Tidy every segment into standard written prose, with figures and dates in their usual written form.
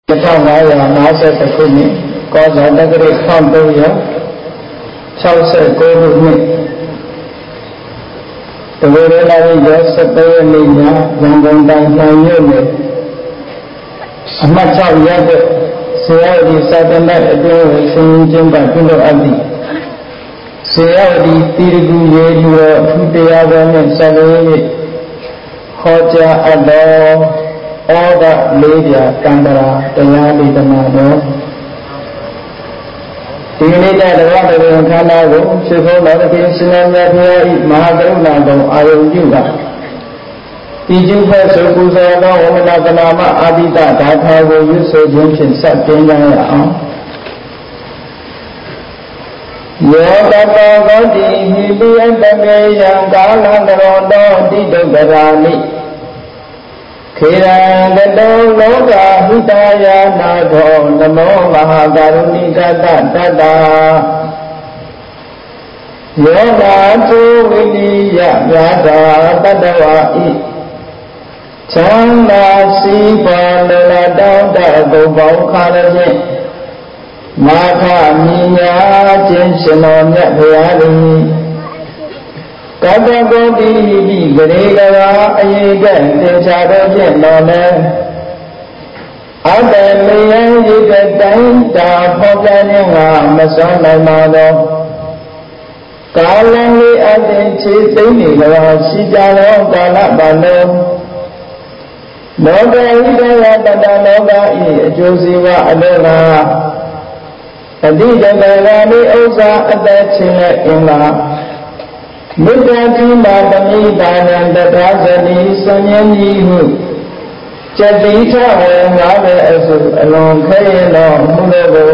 1550ခုနှစ်ကောဇာတက္ကရာ1369ခုနှစ်တဝေရလာရီရော17ရက်နေ့ညရန်ကုန်တိုင်းနှံမြို့နယ်အမှတ်6ရပ်တဲ့ဆရာဝတီစာတနာအတွင်းဝင်ဆင်းကျင်းပပြုလုပ်အပ်သည့်ဆရာဝတီတိရကူရေလူတော်အထူးတရားတော်နှင့်ဆက်လျက်၍ဟောကြားအပ်တော်ဩဒလေးပြကန္တရာတရားဒေသနာတော်ဒီနေ့ကျတော့တပင်ခန္ဓာကိုဖြစ်ဖို့တော်တဲ့ရှင်နာမြတ်ဘုရား၏မဟာကရုဏာတော်အာရုံပြုကဒီကျင့်ဖက်ဆိုပူဇော်သောဝန္ဒနာကနာမအာတိတဓာထာကိုရွတ်ဆိုခြင်းဖြင့်ဆက်ကျင်းကြရအောင်ယောတတောဂောတိဟိပိယတမေယံကာလံတရောတောတိတုကရာနိခေရံတတောလောကဟိတယာနာသောနမောမဟာကရုဏိကတတတ္တယောနာသုဝိနိယမြာတာတတ္တဝါဣချမ်းသာစီပါလလတောင်းတကုံပေါင်းခါရဖြင့်မာခမြညာခြင်းရှင်တော်မြတ်ဘုရားသည်ကတ္တကောတိဟိပိဂရေကရာအယေကသင်္ချာတော်ဖြင့်တော်လည်းအတ္တလျံဤကတိုင်းတာဖော်ပြခြင်းကမစွမ်းနိုင်ပါသောကာလံလေးအတ္တခြေသိမ့်နေကြရှိကြသောကာလပတ်လုံးလောကဣဒယတတလောကဤအကျိုးစီးပွားအလုံးလာအတိတကရာလေးဥစ္စာအသက်ချင်းနဲ့အင်္ဂါမေတ္တာတိမာတမိတာနံတထာဇတိစဉ္ဉ္ကြီးဟုကျတိထဝေငါးပဲအစုအလွန်ခဲရင်တော်မှုတော်ကို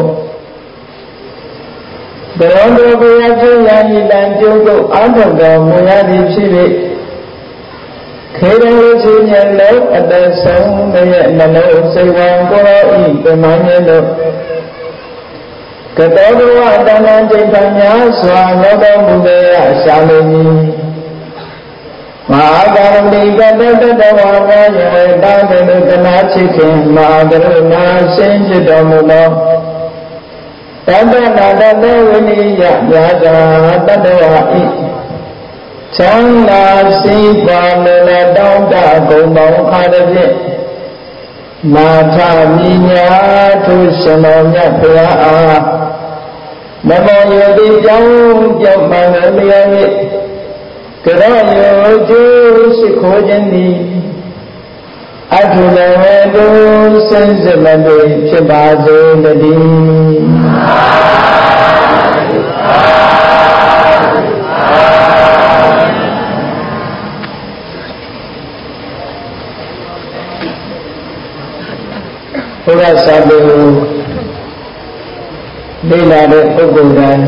ဘုရားတော်ဘုရားကျင့်ရည်တန်ကျုပ်တို့အာထုတော်မူရသည်ဖြစ်၍ခေရဝချင်းဉာဏ်လုံးအတဆုံးရဲ့နှလုံးစိတ်ဝံကိုယ်တော်ဤပြမဉ္ဇဉ်တို့ကတောဘဝတဏ္ဍာจิตပညာစွာလောတော်မူပေရရှာလိမ့်မည်မဟာကရုဏီကတတ္တဝါဝါယေတာတေတုကနာချစ်ခင်မဟာကရုဏာဆင်းဖြစ်တော်မူသောတတ္တနာတတဝိနိယမြာတာတတ္တဝါဤချမ်းသာစီပါလလတောင်းတကုံပေါင်းခါတဲ့ဖြင့်မာထမိညာသူရှင်တော်မြတ်ဘုရားအားနမောယောတိကြောင့်ကြောင့်မှန်လျက်၍ကရောယောကျိုးရှိခိုးခြင်းသည်အထုလည်းဝေတုစင်စစ်မသွေဖြစ်ပါစေတည်းဘုရားစာပေကိုလေ့လာတဲ့ပုဂ္ဂိုလ်တိုင်း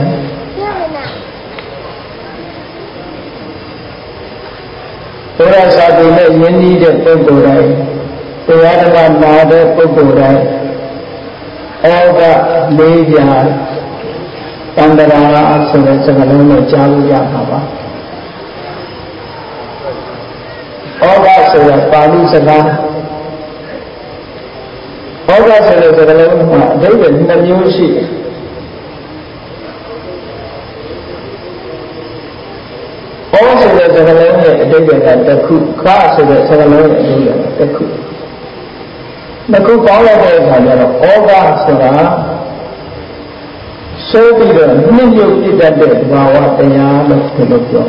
ဘုရားစာပေနဲ့ယဉ်ကျေးတဲ့ပုဂ္ဂိုလ်တိုင်းတရားဓမ္မနာတဲ့ပုဂ္ဂိုလ်တိုင်းဩဃလေးပြာတန္တရာဆိုတဲ့စကားလုံးနဲ့ကြားလို့ရမှာပါဩဃဆိုတာပါဠိစကားဩဃဆိုတဲ့စကားလုံးမှာအဓိပ္ပာယ်2မျိုးရှိတယ်ဩဆိုတဲ့စကားလုံးရဲ့အဓိပ္ပာယ်ကတစ်ခုခဆိုတဲ့စကားလုံးရဲ့အဓိပ္ပာယ်ကတစ်ခုနှစ်ခုပေါင်းလိုက်တဲ့အခါကျတော့ဩဃဆိုတာဆိုပြီးတော့နှစ်မြုပ်ပြတတ်တဲ့ဘာဝတရားလို့ဒီလိုပြော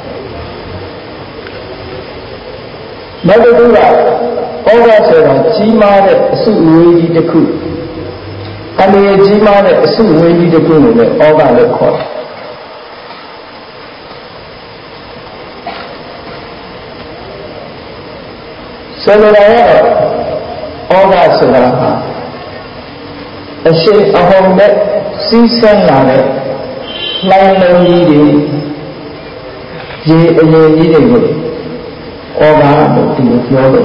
နောက်တစ်ခုကဩဃဆိုတာကြီးမားတဲ့အစုအဝေးကြီးတစ်ခုအနေနဲ့ကြီးမားတဲ့အစုအဝေးကြီးတစ်ခုကိုလည်းဩဃလို့ခေါ်တယ်ဆိုလိုတာကတော့ဩဃဆိုတာဟာအရှိန်အဟုန်နဲ့စီးဆင်းလာတဲ့လှိုင်းလုံးကြီးတွေရေအရင်ကြီးတွေကိုဩဃလို့ဒီလိုပြောလို့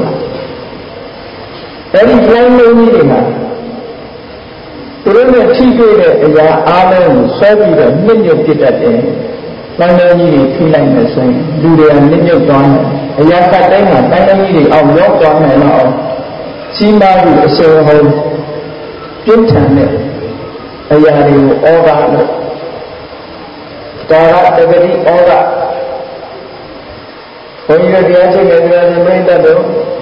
အဲဒီလှိုင်းလုံးကြီးတွေကသူတို့နဲ့ထိတွေ့တဲ့အရာအားလုံးကိုဆွဲပြီးတော့မြင့်မြတ်ပြတတ်တယ်လှိုင်းလုံးကြီးတွေထိလိုက်နေဆိုရင်လူတွေကမြင့်မြတ်သွားတယ်အရာကတိုင်းမှာလှိုင်းလုံးကြီးတွေအောင်ရောက်သွားနိုင်တော့ကြီးမားပြီးအရှိန်အဟုန်ပြင်းထန်တဲ့အရာတွေကိုဩဃလို့ကာရတဂတိဩဃဘုန်းကြီးတို့တရားချိန်နဲ့တရားရှင်ပြိတ္တတို့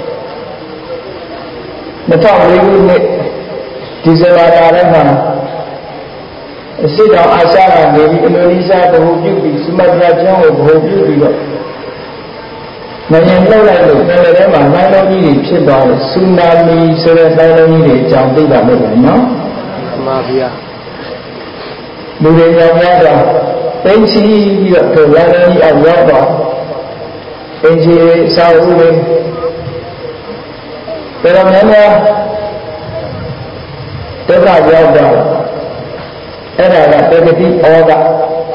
2004ခုနှစ်ဒီဇင်ဘာလထဲမှာအရှိတော်အာရှကနေပြီးအင်ဒိုနီးရှားဗဟိုပြုပြီးစမတ်ရာကျွန်းကိုဗဟိုပြုပြီးတော့ငရင်လှုပ်လိုက်လို့ပင်လယ်ထဲမှာလှိုင်းလုံးကြီးတွေဖြစ်သွားတယ်ဆူနာမီဆိုတဲ့လှိုင်းလုံးကြီးတွေအကြောင်းသိပါလိမ့်မယ်နော်မှန်ပါဗျာလူတွေကြောင့်များစွာသိချီပြီးတော့ဒီလှိုင်းလုံးကြီးအောက်ရောက်တော့သိချီစာအုပ်တွေဘယ်တော့မှဒုက္ခရောက်တော့အဲ့ဒါကတဂတိဩဃအဲ့ဒါ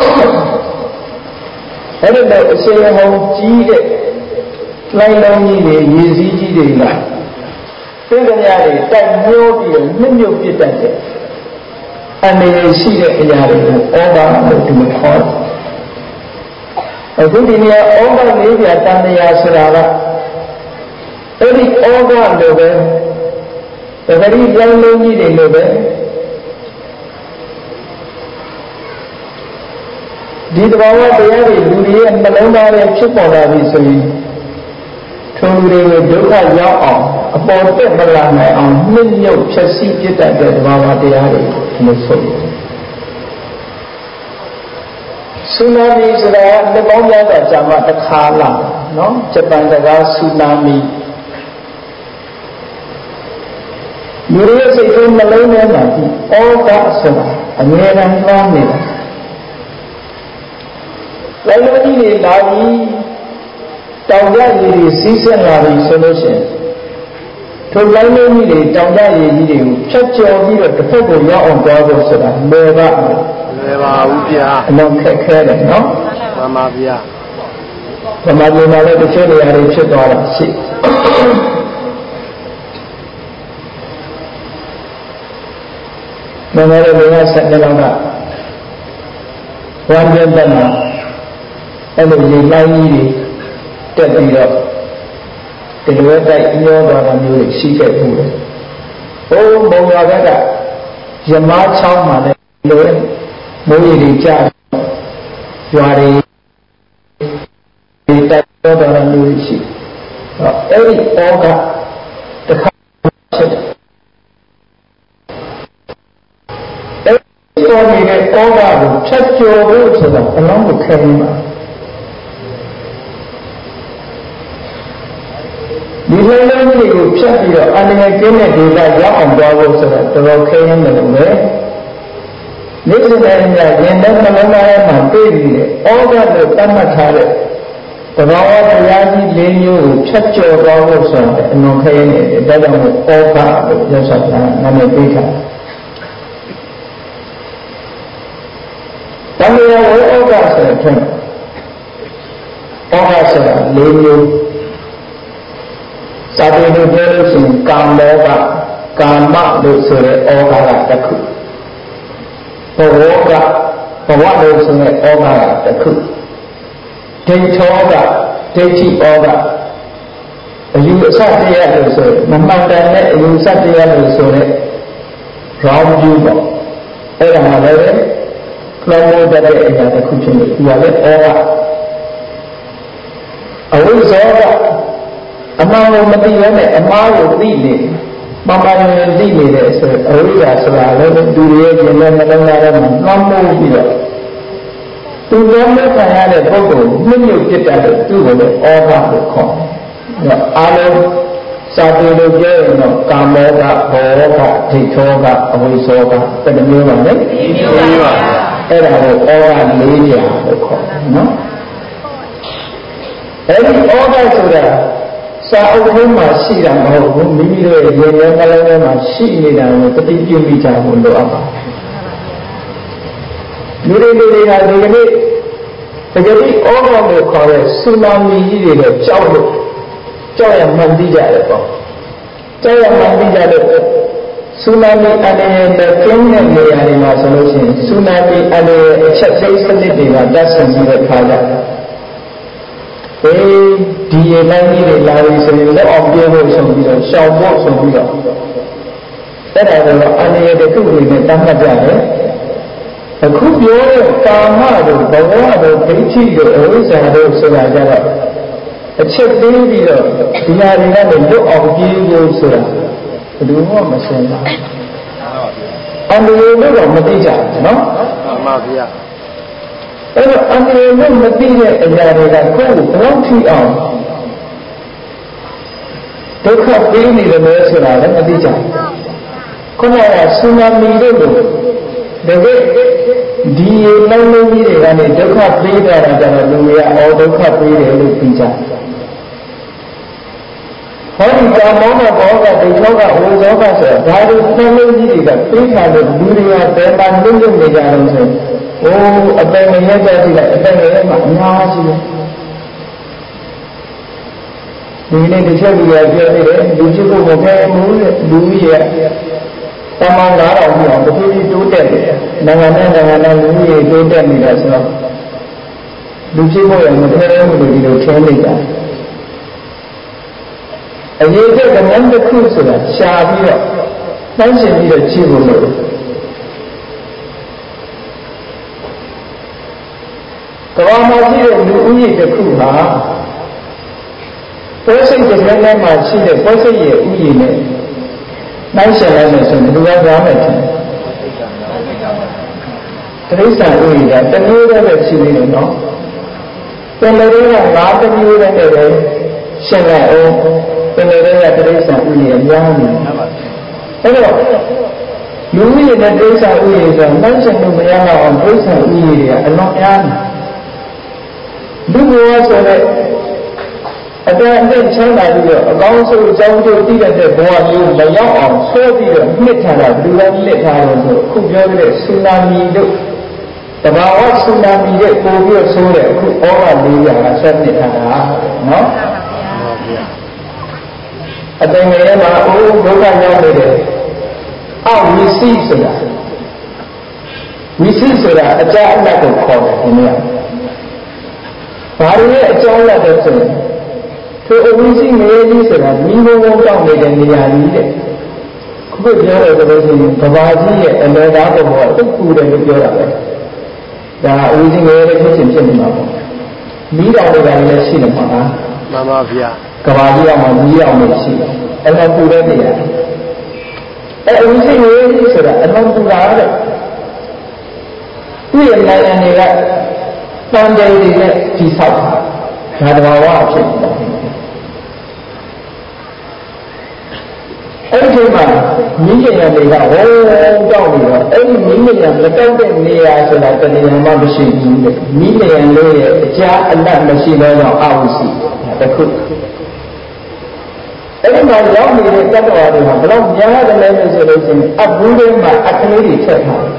တော့အရှင်ဟောကြီးတဲ့လှိုင်းလုံးကြီးတွေရေစည်းကြီးတွေကသိက္ခာတွေတိုက်မျောပြီးတော့မြင့်မြုပ်ပြစ်တတ်တယ်အနေရှိတဲ့အရာတွေကိုဩဃလို့ဒီလိုခေါ်တယ်အခုဒီနေရာဩဃလေးပြတန်တရားဆိုတာကအဲ့ဒီဩဃလိုပဲတဂတိလှိုင်းလုံးကြီးတွေလိုပဲဒီတဘာဝတရားတွေလူတွေရဲ့နှလုံးသားထဲဖြစ်ပေါ်လာပြီဆိုရင်ထိုလူတွေကိုဒုက္ခရောက်အောင်အပေါ်တက်မလာနိုင်အောင်နှိမ့်ညွတ်ဖြစ်စီပြတတ်တဲ့တဘာဝတရားတွေလို့ဆိုတယ်ဆူနာမီဆိုတာနှစ်ပေါင်းများစွာကြာမှတစ်ခါလာနော်ဂျပန်စကားဆူနာမီလူတွေရဲ့စိတ်ထဲနှလုံးထဲမှာဒီဩဃဆိုတာအမြဲတမ်းနှောင်းနေတာလိုက်လို့ကြီးတွေလာပြီးတောင်ကြရည်တွေစီးဆင်းလာပြီးဆိုလို့ရှိရင်ထိုလိုက်လို့ကြီးတွေတောင်ကြရည်ကြီးတွေကိုဖြတ်ကျော်ပြီးတော့တစ်ဖက်ကိုရောက်အောင်သွားဖို့ဆိုတာလွယ်ပါဘူးဗျာအလုံးခက်ခဲတယ်နော်မှန်ပါဗျာဗမာပြည်မှာလည်းတချို့နေရာတွေဖြစ်သွားတာရှိမင်းတို့လည်းဆက်နေတော့ကဝမ်းကျက်တဲ့မှာအဲ့လိုရေလိုင်းကြီးတွေတက်ပြီးတော့ဒီလိုတိုက်ညှောသွားတာမျိုးတွေရှိခဲ့ဘူးလေဘုံဘုံရွာကရမားချောင်းမှာလည်းလိုမိုးရေတွေကျရွာတွေတက်သွားတာမျိုးရှိအဲ့ဒီဩဃတစ်ခါဖြစ်တယ်တော်နေတဲ့ဩဃကိုဖြတ်ကျော်ဖို့ဆိုတာအလုံးကိုခဲနေမှာဒီလိုမျိုးတွေကိုဖြတ်ပြီးတော့အန္တရာယ်ကင်းတဲ့ဒေသရောက်အောင်သွားဖို့ဆိုတာတော်တော်ခဲနေတယ်လို့ပဲနေ့စဉ်နဲ့ညရင်တဲ့နှလုံးသားထဲမှာတွေ့ပြီးတဲ့ဩဃလို့သတ်မှတ်ထားတဲ့တဘာဝတရားကြီး၄မျိုးကိုဖြတ်ကျော်သွားဖို့ဆိုတာအလွန်ခဲနေတယ်ဒါကြောင့်မို့ဩဃလို့ရသော်တာနာမည်ပေးထားတဏှာဝေဩဃဆိုတဲ့ထုံးဩဃဆိုတာ၄မျိုးစာပေလို့ပြောလို့ရှိရင်ကာမောဃကာမလို့ဆိုတဲ့ဩဃကတစ်ခုဘဝကဘဝလို့ဆိုတဲ့ဩဃကတစ်ခုဒိဋ္ဌောကဒိဋ္ဌိဩဃအယူအဆတရားလို့ဆိုမမှန်တယ်တဲ့အယူအဆတရားလို့ဆိုတဲ့ round view ပေါ့အဲ့ဒါမှလည်းလောမောတတဲ့အရာတစ်ခုဖြစ်နေဒီကလည်းဩဃအဝိဇ္ဇောကအမှန်ကိုမသိရနဲ့အမှားကိုသိနေမမှန်ရင်သိနေတဲ့ဆိုအဝိဇ္ဇာဆိုတာလည်းသူရဲ့ဉာဏ်နဲ့နှလုံးသားထဲမှာနှောင်းမိုးပြီးတော့သူလုံးမဲ့ခံရတဲ့ပုဂ္ဂိုလ်မြင့်မြတ်ဖြစ်တဲ့သူ့ကိုလည်းဩဃလို့ခေါ်တယ်။အားလုံးစာပေလို့ပြောရင်တော့ကာမောကဘောကဒိဋ္ဌောကအဝိဇ္ဇောကဘယ်နှမျိုးပါလဲ။မျိုးပါ။အဲ့ဒါကိုဩဃ၄ရာလို့ခေါ်တယ်နော်။အဲ့ဒီဩဃဆိုတာစာအုပ်ထဲမှာရှိတာမဟုတ်ဘူးမိမိတို့ရဲ့ဉာဏ်နဲ့နှလုံးထဲမှာရှိနေတာကိုတတိပြုမိကြဖို့လိုအပ်ပါတယ်လူတွေကဒီကနေ့တကယ်ကြီးဩဃလို့ခေါ်တဲ့ဆူနာမီကြီးတွေလည်းကြောက်ရမှန်သိကြတယ်ပေါ့ကြောက်ရမှန်သိကြတဲ့ဆူနာမီအနေနဲ့ကျင်းတဲ့နေရာတွေမှာဆိုလို့ရှိရင်ဆူနာမီအနေနဲ့အချက်သိစနစ်တွေကတက်ဆင်ပြီးတော့ထားကြတယ်ဒီရေလိုင်းကြီးတွေလာပြီးဆိုရင်လက်အောင်ပြေးဖို့ဆိုပြီးတော့ရှောင်ဖို့ဆိုပြီးတော့အဲ့ဒါကတော့အန္တရာယ်တစ်ခုအနေနဲ့တတ်မှတ်ကြတယ်အခုပြောတဲ့ကာမတို့ဘဝတို့ဒိဋ္ဌိတို့အဝိဇ္ဇာတို့ဆိုတာကြတော့အချက်သေးပြီးတော့ဒီဟာတွေကနေလွတ်အောင်ပြေးဖို့ဆိုတာဘယ်သူမှမရှင်းဘူးအန္တရာယ်လို့တော့မသိကြဘူးနော်မှန်ပါဗျာအဲ့တော့အန္တရာယ်လို့မသိတဲ့အရာတွေကကိုယ်ကိုဘယ်လောက်ထိအောင်ဒုက္ခပေးနေတယ်ဆိုတာလည်းမသိကြဘူးခုနကဆူနာမီတို့လိုတကယ်ဒီလုံးလုံးကြီးတွေကနေဒုက္ခပေးတာကြတော့လူတွေကအော်ဒုက္ခပေးတယ်လို့သိကြဟောဒီကာမောကဘောကဒိဋ္ဌောကဝိဇောကဆိုတာဒါတွေလုံးလုံးကြီးတွေကပေးတာလို့လူတွေကတဲပါလုံးလုံးနေကြတော့ဆိုအိုးအပင်မရက်ကြည့်လိုက်အပင်ရဲ့မှာအများကြီးပဲဒီနေ့တစ်ချက်ကြီးရပြောနေတယ်လူကြီးကိုမဖဲဘူးတဲ့လူကြီးရဲ့တမန်လာတော့ပြီးအောင်တစ်ပြေးတိုးတက်နေတယ်နိုင်ငံနဲ့လူကြီးတိုးတက်နေတာဆိုတော့လူကြီးကိုလည်းမဖဲဘူးလို့ဒီလိုထင်နေတာအရေးတဲ့ကမန်းတစ်ခုဆိုတာရှားပြီးတော့နှိုင်းရှင်ပြီးတော့ကြည့်ဖို့လို့ကမ္ဘာမှာရှိတဲ့လူဦးရေတစ်ခုဟာပွဲစိတ်တစ်ခုထဲမှာရှိတဲ့ပွဲစိတ်ရဲ့ဥယျာဉ်နဲ့နှိုင်းရှင်လိုက်လို့ဆိုရင်ဘယ်လိုကြားမယ်ထင်တိရစ္ဆာန်ဥယျာဉ်ကတစ်မျိုးတည်းပဲရှိနေတယ်နော်ပင်လယ်တွေက၅တစ်မျိုးတည်းပဲရှင်လိုက်အောင်ပင်လယ်တွေကတိရစ္ဆာန်ဥယျာဉ်များနေတယ်အဲ့တော့လူဦးရေနဲ့တိရစ္ဆာန်ဥယျာဉ်ဆိုနှိုင်းရှင်လို့မရတော့အောင်တိရစ္ဆာန်ဥယျာဉ်တွေကအလွန်များနေလူဘဝဆိုတဲ့အတန်အသက်ချမ်းသာပြီးတော့အကောင်းဆုံးအကြောင်းကျိုးသိတဲ့ဘဝမျိုးမရောက်အောင်ဆွဲပြီးတော့နှစ်ထားတာဘယ်လိုလဲလက်ထားလို့ဆိုအခုပြောတဲ့ဆူနာမီတို့တဘာဝဆူနာမီရဲ့ပို့ပြီးဆိုးတဲ့အခုဩဃ400ကဆွဲနှစ်ထားတာနော်အတန်ငယ်မှာအိုးဒုက္ခရောက်နေတယ်အဝိစီဆိုတာဝိစီဆိုတာအကြအနတ်ကိုခေါ်တယ်ဒီနေ့ဘာလို့လဲအကြောင်းလက်တော့ဆိုရင်သူအဝိစီငရေကြီးဆိုတာမိဘဘုံတောင်းနေတဲ့နေရာကြီးတဲ့ခုပြောရတဲ့ဆိုရင်ကဘာကြီးရဲ့အလဲသားဘုံကတုတ်ကူတယ်လို့ပြောတာပဲဒါအဝိစီငရေဖြစ်ချင်းဖြစ်နေမှာပေါ့မိတော်တွေကလည်းရှိနေမှာလားမှန်ပါဗျာကဘာကြီးအောင်မှမိအောင်လို့ရှိတယ်အဲ့တော့ပူတဲ့နေရာအဲ့အဝိစီငရေကြီးဆိုတာအလုံးပူတာတဲ့သူ့ရဲ့နိုင်ငံတွေကတန်တယ်တွေနဲ့ဒီဆောက်တာဒါတဘာဝဖြစ်နေတာအဲ့ဒီမှာမိခင်ရတွေကဝုန်းတောက်နေတော့အဲ့ဒီမိခင်ရမတောက်တဲ့နေရာဆိုတာတဏှာမှမရှိဘူးတဲ့မိခင်လေးရဲ့အကြာအလတ်မရှိတော့တော့အဝိစီတခုအဲ့ဒီမှာရောက်နေတဲ့တတ္တဝါတွေမှာဘယ်တော့များတယ်လဲဆိုလို့ရှိရင်အဘူးလေးမှာအကလေးတွေထည့်ထားတယ်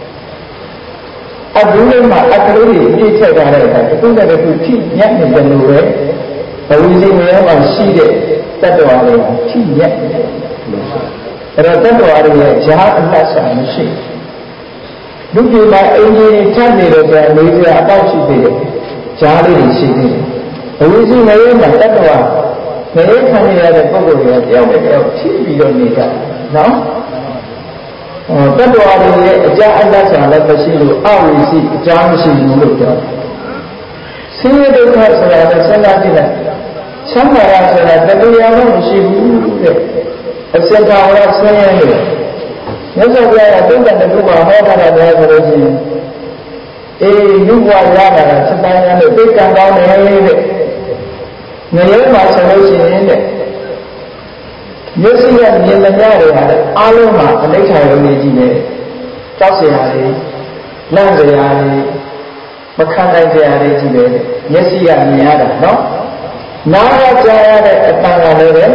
အဘူးလေးမှာအကလေးတွေပြည့်ထည့်ထားတဲ့အခါတစ်ခုနဲ့တစ်ခုထိညက်နေတယ်လို့ပဲအဝိစီမျိုးမှာရှိတဲ့တတ္တဝါတွေထိညက်နေတယ်အဲ့တော့တတ္တဝါတွေရဲ့ဈာအလတ်ဆိုတာမရှိလူကြီးမှာအင်ဂျင်ထပ်နေတော့ကြာနေကြအပေါက်ရှိသေးတယ်ဈာလေးတွေရှိသေးတယ်အဝိစီမျိုးမှာတတ္တဝါနေခံရတဲ့ပုဂ္ဂိုလ်တွေကတယောက်နဲ့တယောက်ထိပြီးတော့နေကြတယ်နော်တတ္တဝါတွေရဲ့အကြအလတ်ဆိုတာလည်းမရှိလို့အဝိစီအကြမရှိဘူးလို့ပြောတယ်ဆင်းရဲဒုက္ခဆိုတာလည်းစဉ်းစားကြည့်လိုက်ချမ်းသာရဆိုတာတရားမှမရှိဘူးတဲ့အစင်သာဝရဆင်းရဲလို့မြတ်စွာဘုရားကတုံ့ပြန်တဲ့ဘုရားဟောတာလည်းဆိုလို့ရှိရင်အေးလူဘဝရတာကစတိုင်းရလို့သိကံကောင်းတယ်တဲ့ငရဲမှာဆိုလို့ရှိရင်တဲ့မျက်စိကမြင်သမျှတွေဟာအားလုံးမှာအနိဋ္ဌာရုံကြီးပဲကြောက်စရာတွေလန့်စရာတွေမခံနိုင်စရာတွေကြီးပဲမျက်စိကမြင်ရတာနော်နားကကြားရတဲ့အတန်ကလည်းပဲ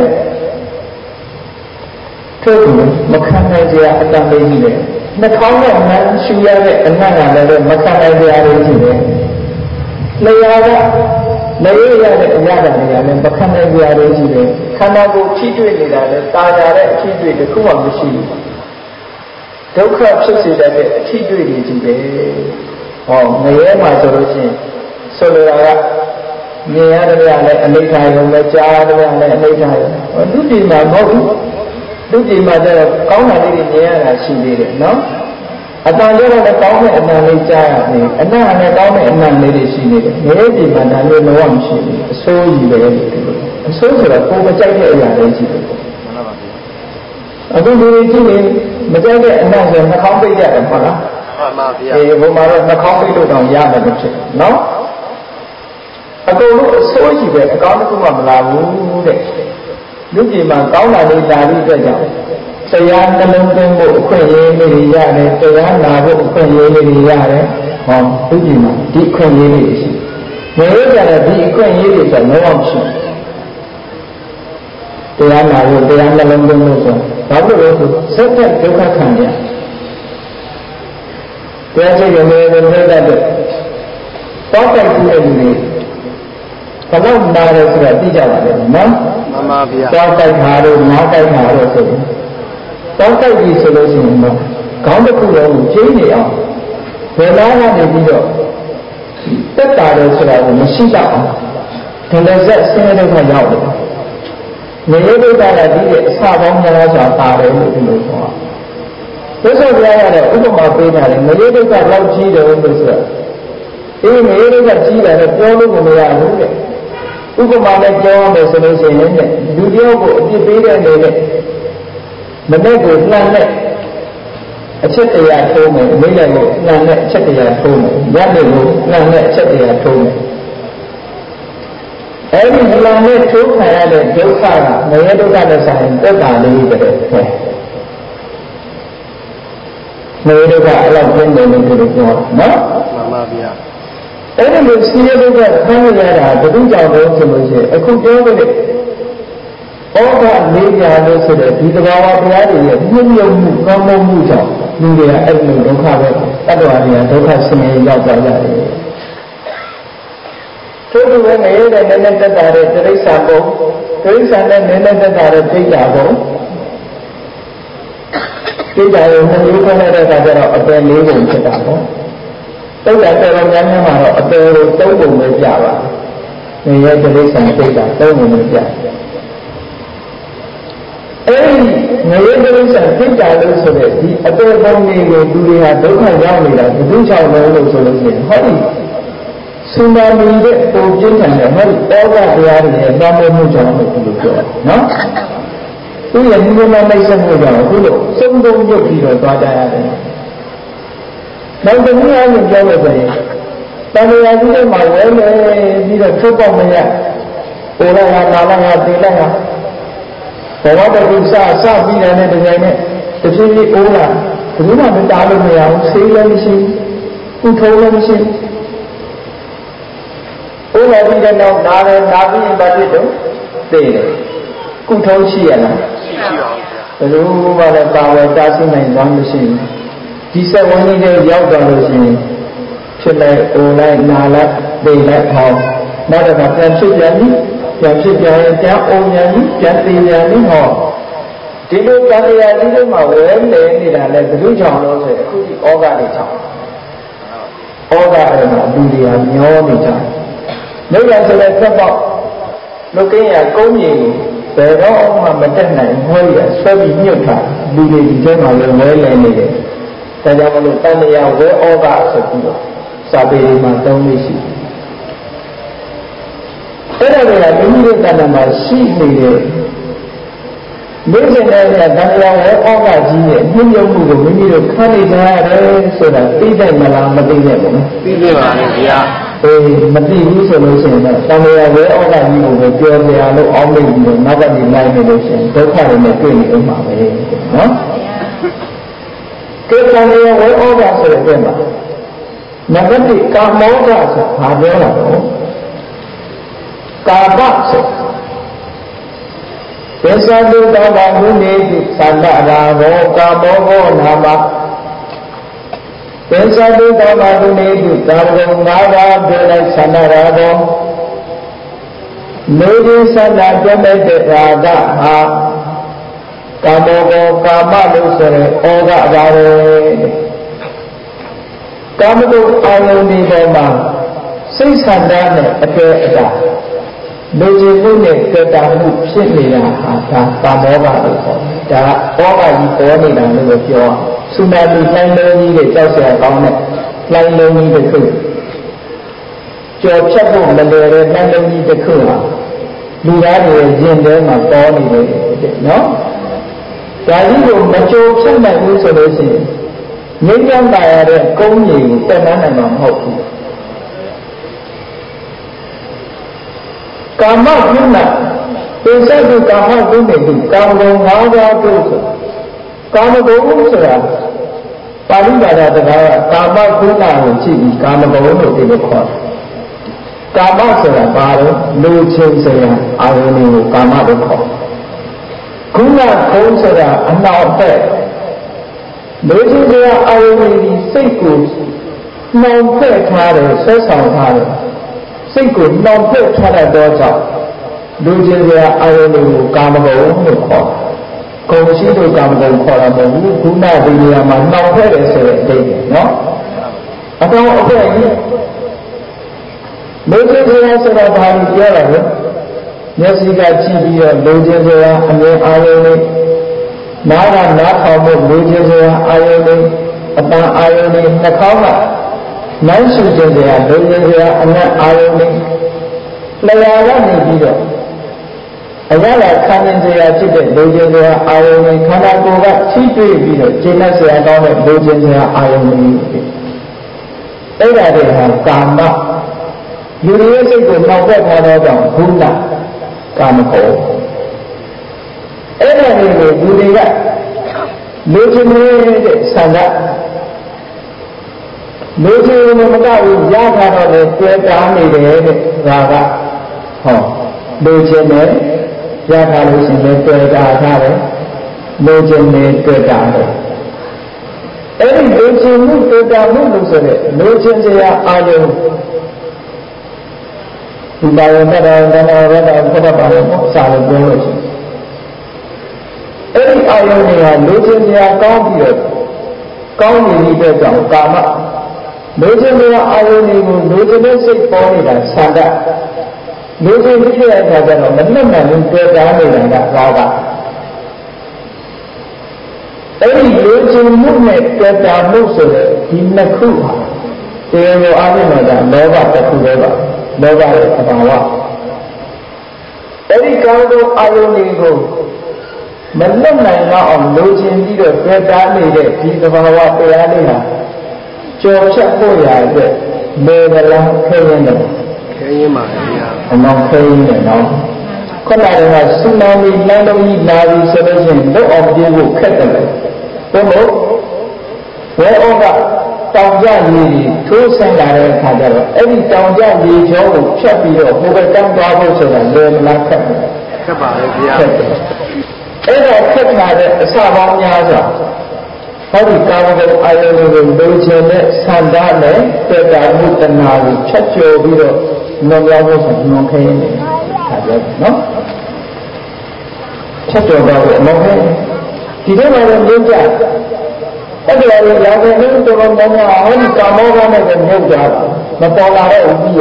ထို့သူမခံနိုင်စရာအတန်လေးကြီးပဲနှာခေါင်းနဲ့မှန်ရှူရတဲ့အနံ့ကလည်းမခံနိုင်စရာတွေကြီးပဲလျှာကလည်းရတဲ့အရာတွေကလည်းမခံနိုင်စရာတွေကြီးပဲခန္ဓာကိုယ်ထိတွေ့နေတာလည်းတာယာတဲ့အထိတွေ့တစ်ခုမှမရှိဘူးဒုက္ခဖြစ်စေတဲ့အထိတွေ့တွေကြီးပဲဟောငရဲမှာဆိုလို့ရှိရင်ဆိုလိုတာကမြင်ရတယ်လည်းအနိဋ္ဌာယုံပဲကြားရတယ်လည်းအနိဋ္ဌာယုံလူပြည်မှာမဟုတ်ဘူးလူကြီးမှာကျတော့ကောင်းတာလေးတွေမြင်ရတာရှိသေးတယ်နော်အတန်ကျတော့လည်းကောင်းတဲ့အတန်လေးကြားရတယ်အနံ့နဲ့ကောင်းတဲ့အနံ့လေးတွေရှိနေတယ်ငရဲကြီးမှာဒါမျိုးလုံးဝမရှိဘူးအဆိုးကြီးပဲလို့အဆိုးဆိုတော့ကိုယ်မကြိုက်တဲ့အရာလေးရှိတယ်အခုဒီကြည့်ရင်မကြိုက်တဲ့အနံ့ဆိုနှာခေါင်းပိတ်ရတယ်ဟုတ်လားမှန်ပါဗျာဒီဘုံမှာတော့နှာခေါင်းပိတ်လို့တောင်ရမယ်လို့ဖြစ်နော်အကုန်လုံးအဆိုးကြီးပဲအကောင်းတစ်ခုမှမလာဘူးတဲ့လူကြီးမှာကောင်းတာလေးဒါပြီးအတွက်ကြောင့်တရားနှလုံးသွင်းဖို့အခွင့်အရေးလေးတွေရတယ်တရားနာဖို့အခွင့်အရေးလေးတွေရတယ်ဟောလူကြီးမှာဒီအခွင့်အရေးလေးတွေရှိနေရကြတဲ့ဒီအခွင့်အရေးတွေဆိုတော့လုံးဝမရှိတရားနာဖို့တရားနှလုံးသွင်းဖို့ဆိုဘာလို့လဲဆိုစက်တဲ့ဒုက္ခခံရတရားချိတ်ရမယ်လို့ပြောတတ်တယ်တောက်တိုက်ကြည့်တဲ့လူတွေဘယ်လောက်နာတယ်ဆိုတာသိကြပါလိမ့်မယ်နော်မှန်ပါဗျာတောက်တိုက်တာတို့နားတိုက်တာတို့ဆိုရင်တောက်တိုက်ပြီဆိုလို့ရှိရင်တော့ခေါင်းတစ်ခုလုံးကိုကျင်းနေအောင်ဘယ်လားကနေပြီးတော့တက်တာတယ်ဆိုတာကိုမရှိတော့အောင်ဒီလိုဆက်ဆင်းရဲဒုက္ခရောက်တယ်နေရဒုက္ခကဒီတဲ့အစပေါင်းများစွာပါတယ်လို့ဒီလိုပြောဘုရားပြရတဲ့ဥပမာပေးတာလေနေရဒုက္ခလောက်ကြီးတယ်လို့ဆိုတာဒီနေရဒုက္ခကြီးတယ်တော့ပြောလို့မရဘူးတဲ့ဥပမာနဲ့ပြောရမယ်ဆိုလို့ရှိရင်လူတယောက်ကိုအပြစ်ပေးတဲ့အနေနဲ့မနေ့ကလှမ်းတဲ့အချက်တရားထိုးမယ်အမိလည်းကိုလှမ်းတဲ့အချက်တရားထိုးမယ်ညနေကိုလှမ်းတဲ့အချက်တရားထိုးမယ်အဲဒီလှမ်းနဲ့ထိုးခံရတဲ့ဒုက္ခကနေရဒုက္ခနဲ့ဆိုင်တက်တာလေးပဲတဲ့နေရဒုက္ခအဲ့လောက်ပြင်းတယ်လို့ပြောတာနော်မှန်ပါဗျာအဲ့ဒီလိုစီးရဲဒုက္ခခံရတာဘယ်သူကြောင့်လဲဆိုလို့ရှိရင်အခုပြောခဲ့တဲ့ဩဃလေးပြာလို့ဆိုတဲ့ဒီသဘာဝတရားတွေရဲ့မြင့်မြတ်မှုကောင်းမှုကြောင့်လူတွေကအဲ့လိုဒုက္ခပဲတတ္တဝါတွေကဒုက္ခဆင်းရဲရောက်သွားကြတယ်ထို့တူပဲငရဲတဲ့နည်းနည်းတက်တာတဲ့တိရိစ္ဆာန်ဘုံတိရိစ္ဆာန်နဲ့နည်းနည်းတက်တာတဲ့သိတာဘုံသိတာရောနှမျိုးခေါ်တဲ့အခါကျတော့အပယ်၄ပုံဖြစ်တာပေါ့တုတ်တာတော်တော်များများမှာတော့အပယ်ကို၃ပုံပဲပြပါငရဲတိရိစ္ဆာန်သိတာ၃ပုံပဲပြအဲဒီငရဲတိရိစ္ဆာန်သိတာလို့ဆိုတဲ့ဒီအပယ်ပုံတွေကိုလူတွေဟာဒုက္ခရောက်နေတာဘုသူချောင်းလို့ဆိုလို့ရှိရင်ဟောဒီစူနာမီတဲ့ပုံပြင်းထန်တဲ့ဟောဒီဩဃတရားတွေရဲ့တောင်းတမှုကြောင့်လို့ဒီလိုပြောတာနော်သူရဲ့ဒီလိုမျိုးမိတ်ဆက်မှုကြောင့်အခုလို့စုံတုံပြုတ်ပြီးတော့သွားကြရတယ်နောက်တစ်နည်းအားဖြင့်ပြောလို့ဆိုရင်တဏှာကြီးတွေမှာဝဲနေပြီးတော့ထုတ်ပေါက်မရပိုလာကနာလာကတေလာကဘဝတခုစပြီးတယ်နဲ့တကယ်နဲ့တဖြည်းဖြည်းအိုးလာဘယ်မှမတားလို့မရဘူးဆေးလည်းမရှိဘူးထုံးလည်းမရှိဘူးအိုးလာပြီးတဲ့နောက်နားလည်းနားပြီးရင်ဘာဖြစ်တော့သိတယ်ကုထုံးရှိရလားရှိပါဘူးဘယ်လိုမှလည်းပါဝယ်တားဆီးနိုင်ကြောင်းမရှိဘူးဒီဆက်ဝန်းကြီးတွေရောက်သွားလို့ရှိရင်ဖြစ်လိုက်အိုးလိုက်နားလိုက်သိလိုက်ဟောနောက်တစ်ခါပြန်ဖြစ်ပြန်ပြီပြန်ဖြစ်ပြန်ရင်ပြန်အုံပြန်ပြီပြန်သိပြန်ပြီဟောဒီလိုကံတရားကြီးတွေမှာဝဲနေနေတာလဲဘယ်လိုကြောင့်လို့ဆိုရင်အခုဒီဩဃတွေကြောင့်ဩဃတွေမှာလူတွေကမျောနေကြတယ်နိဗ္ဗာန်ဆိုတဲ့သက်ပေါက်လုကင်းရကုန်းကြီးကိုဘယ်တော့မှမတက်နိုင်ဟောရဆွဲပြီးမြုပ်ထားလူတွေဒီထဲမှာလည်းဝဲလည်နေတယ်ဒါကြောင့်မလို့တန်တရားဝဲဩဃဆိုပြီးတော့စာပေတွေမှာသုံးလို့ရှိတယ်အဲ့ဒါတွေကမိမိတို့တဏ္ဍာမှာရှိနေတဲ့မိစ္ဆာနဲ့တဏှာဝဲဩဃကြီးရဲ့နှိမ့်ညွတ်မှုကိုမိမိတို့ခံနေကြရတယ်ဆိုတာသိတယ်မလားမသိနဲ့ပေါ့နော်သိနေပါလေဗျာမသိဘူးဆိုလို့ရှိရင်တော့တဏှာဝဲဩဃကြီးကိုပဲပြောပြရလို့အောင်းမိပြီးတော့နောက်ကနေလိုက်နေလို့ရှိရင်ဒုက္ခတွေနဲ့တွေ့နေဥမှာပဲနော်ကဲတဏှာဝဲဩဃဆိုတဲ့အတွက်မှာနံပါတ်1ကာမောဃဆိုဘာပြောတာလဲကာမဆိုသေသတုတောဘာမုနေတိသန္တရာဘောကာမောဘောနာမသေသတုတောဘာမုနေတိကာမဂုဏ်၅ပါးပြလိုက်သန္တရာဘောနေဒီသန္တာပြမဲ့တဲ့ရာဂဟာကာမောဘောကာမလို့ဆိုရဲဩဃပါပဲကာမဂုဏ်အာယုန်ဒီပေါ်မှာစိတ်ဆန္ဒနဲ့အတွေ့အတာလူချင်းမှုနဲ့တွေ့တာမှုဖြစ်နေတာဟာဒါကာမောဘလို့ခေါ်တယ်ဒါကဩဃကြီးပေါ်နေတာလို့ပြောဆူနာမီလှိုင်းလုံးကြီးတွေကြောက်စရာကောင်းတဲ့လှိုင်းလုံးကြီးတစ်ခုကြော်ဖြတ်ဖို့မလွယ်တဲ့လှိုင်းလုံးကြီးတစ်ခုဟာလူသားတွေရဲ့ရင်ထဲမှာပေါ်နေတယ်နော်ဒါကြီးကိုမကြိုဖြတ်နိုင်ဘူးဆိုလို့ရှိရင်ငြိမ်းချမ်းပါရတဲ့ကုန်းကြီးကိုတက်နိုင်မှာမဟုတ်ဘူးကာမဂုဏပိဿတုကာမဂုဏတွေကာမဂုဏ်၅ပါးတို့ဆိုကာမဂုဏ်ဆိုတာပါဠိဘာသာစကားကကာမဂုဏကိုကြည့်ပြီးကာမဂုဏ်လို့ဒီလိုခေါ်တယ်ကာမဆိုတာဘာလို့လူချင်းစရာအာရုံကိုကာမလို့ခေါ်ဂုဏခုံးဆိုတာအနောက်ဘက်လူချင်းစရာအာရုံဒီစိတ်ကိုနှောင်ဖက်ထားတယ်ဆွဲဆောင်ထားတယ်စိတ်ကိုနှောင်ဖက်ထားတဲ့တော့ကြောင့်လူချင်းစရာအာရုံကိုကာမဂုဏ်လို့ခေါ်ဂုဏ်ရှိလို့ကာမဂုဏ်ခေါ်တာမဟုတ်ဘူးဂုဏဒီနေရာမှာနှောင်ဖက်တယ်ဆိုတဲ့အဓိပ္ပာယ်နော်အကောင်အဖက်ကြီးလူချင်းစရာဆိုတာဘာလို့ပြောရလဲမျက်စိကကြည့်ပြီးတော့လူချင်းစရာအမြင်အာရုံလေးနားကနားထောင်ဖို့လူချင်းစရာအာရုံလေးအပန်းအာရုံလေးနှာခေါင်းကနိုင်ရှိခြင်းစရာလူချင်းစရာအနက်အာရုံလေးလျာကနေပြီးတော့အရသာခံရင်စရာဖြစ်တဲ့လူချင်းစရာအာရုံလေးခန္ဓာကိုယ်ကထိတွေ့ပြီးတော့ကျင့်တတ်စရာကောင်းတဲ့လူချင်းစရာအာရုံလေးအဲ့ဒါတွေဟာကာမလူတွေရဲ့စိတ်ကိုနှောက်ရက်ထားသောကြောင့်ဂုဏကာမဂုဏ်အဲ့ဒါတွေကိုလူတွေကလူချင်းနေတဲ့ဆန္ဒလူချင်းမကဘူးရထားတော့လေတွေ့တာနေတယ်တဲ့ဒါကဟောလူချင်းနဲ့ရထားလို့ရှိရင်တွေ့တာထားတယ်လူချင်းနဲ့တွေ့တာတယ်အဲ့ဒီလူချင်းမှုတွေ့တာမှုလို့ဆိုတဲ့လူချင်းစရာအာယုံဒီပါရမတော်ကနာရတာဘုရားပါလို့စာလို့ပြောလို့ရှိရင်အဲ့ဒီအာယုန်တွေကလူချင်းများကောင်းပြီးတော့ကောင်းနေတဲ့ကြောင့်ကာမလူချင်းများအာယုန်တွေကိုလူချင်းနဲ့စိတ်ပေါ်နေတာဆန္ဒလူချင်းဖြစ်တဲ့အခါကျတော့မနှက်မှန်ဘူးတွေ့တာနေတာကလောဘအဲ့ဒီလူချင်းမှုနဲ့တွေ့တာမှုဆိုတဲ့ဒီနှစ်ခုဟာတရားကိုအားဖြင့်တော့လောဘတစ်ခုပဲပါလောဘရဲ့အဘာဝအဲ့ဒီကောင်းသောအာယုန်တွေကိုမလွတ်နိုင်တော့အောင်လိုချင်ပြီးတော့တွေ့တာနေတဲ့ဒီသဘာဝတရားလေးဟာကြော်ဖြတ်ဖို့ရအတွက်လေကလားခဲရင်းတယ်ခဲရင်းပါဗျာအမောင်ခဲရင်းတယ်နော်ခုနကဆူနာမီလမ်းလုံးကြီးလာပြီးဆိုလို့ရှိရင်လွတ်အောင်ပြေးဖို့ခက်တယ်ဘယ်လိုဝဲဩကတောင်ကြရေထိုးဆိုင်လာတဲ့အခါကျတော့အဲ့ဒီတောင်ကြရေကျောကိုဖြတ်ပြီးတော့ဟိုဘက်တောင်းသွားဖို့ဆိုတာလွယ်မလားခက်တယ်ခက်ပါလေဗျာအဲ့ဒါခက်လာတဲ့အစပေါင်းများစွာဟောဒီကာမဂုဏ်အာယုန်ကိုလိုချင်တဲ့ဆန္ဒနဲ့တွေ့တာမှုတဏှာကိုဖြတ်ကျော်ပြီးတော့လွန်မြောက်ဖို့ဆိုနှောခဲနေတယ်ဒါပြောနော်ဖြတ်ကျော်တော့အမောခဲဒီထဲမှာလည်းမြင်ကြအဲ့ဒီအရာတွေရာဇဝင်တော်တော်များများဟောဒီကာမောဘနဲ့ကိုမြုပ်ကြတာမပေါ်လာတဲ့ဥပ္ပိယ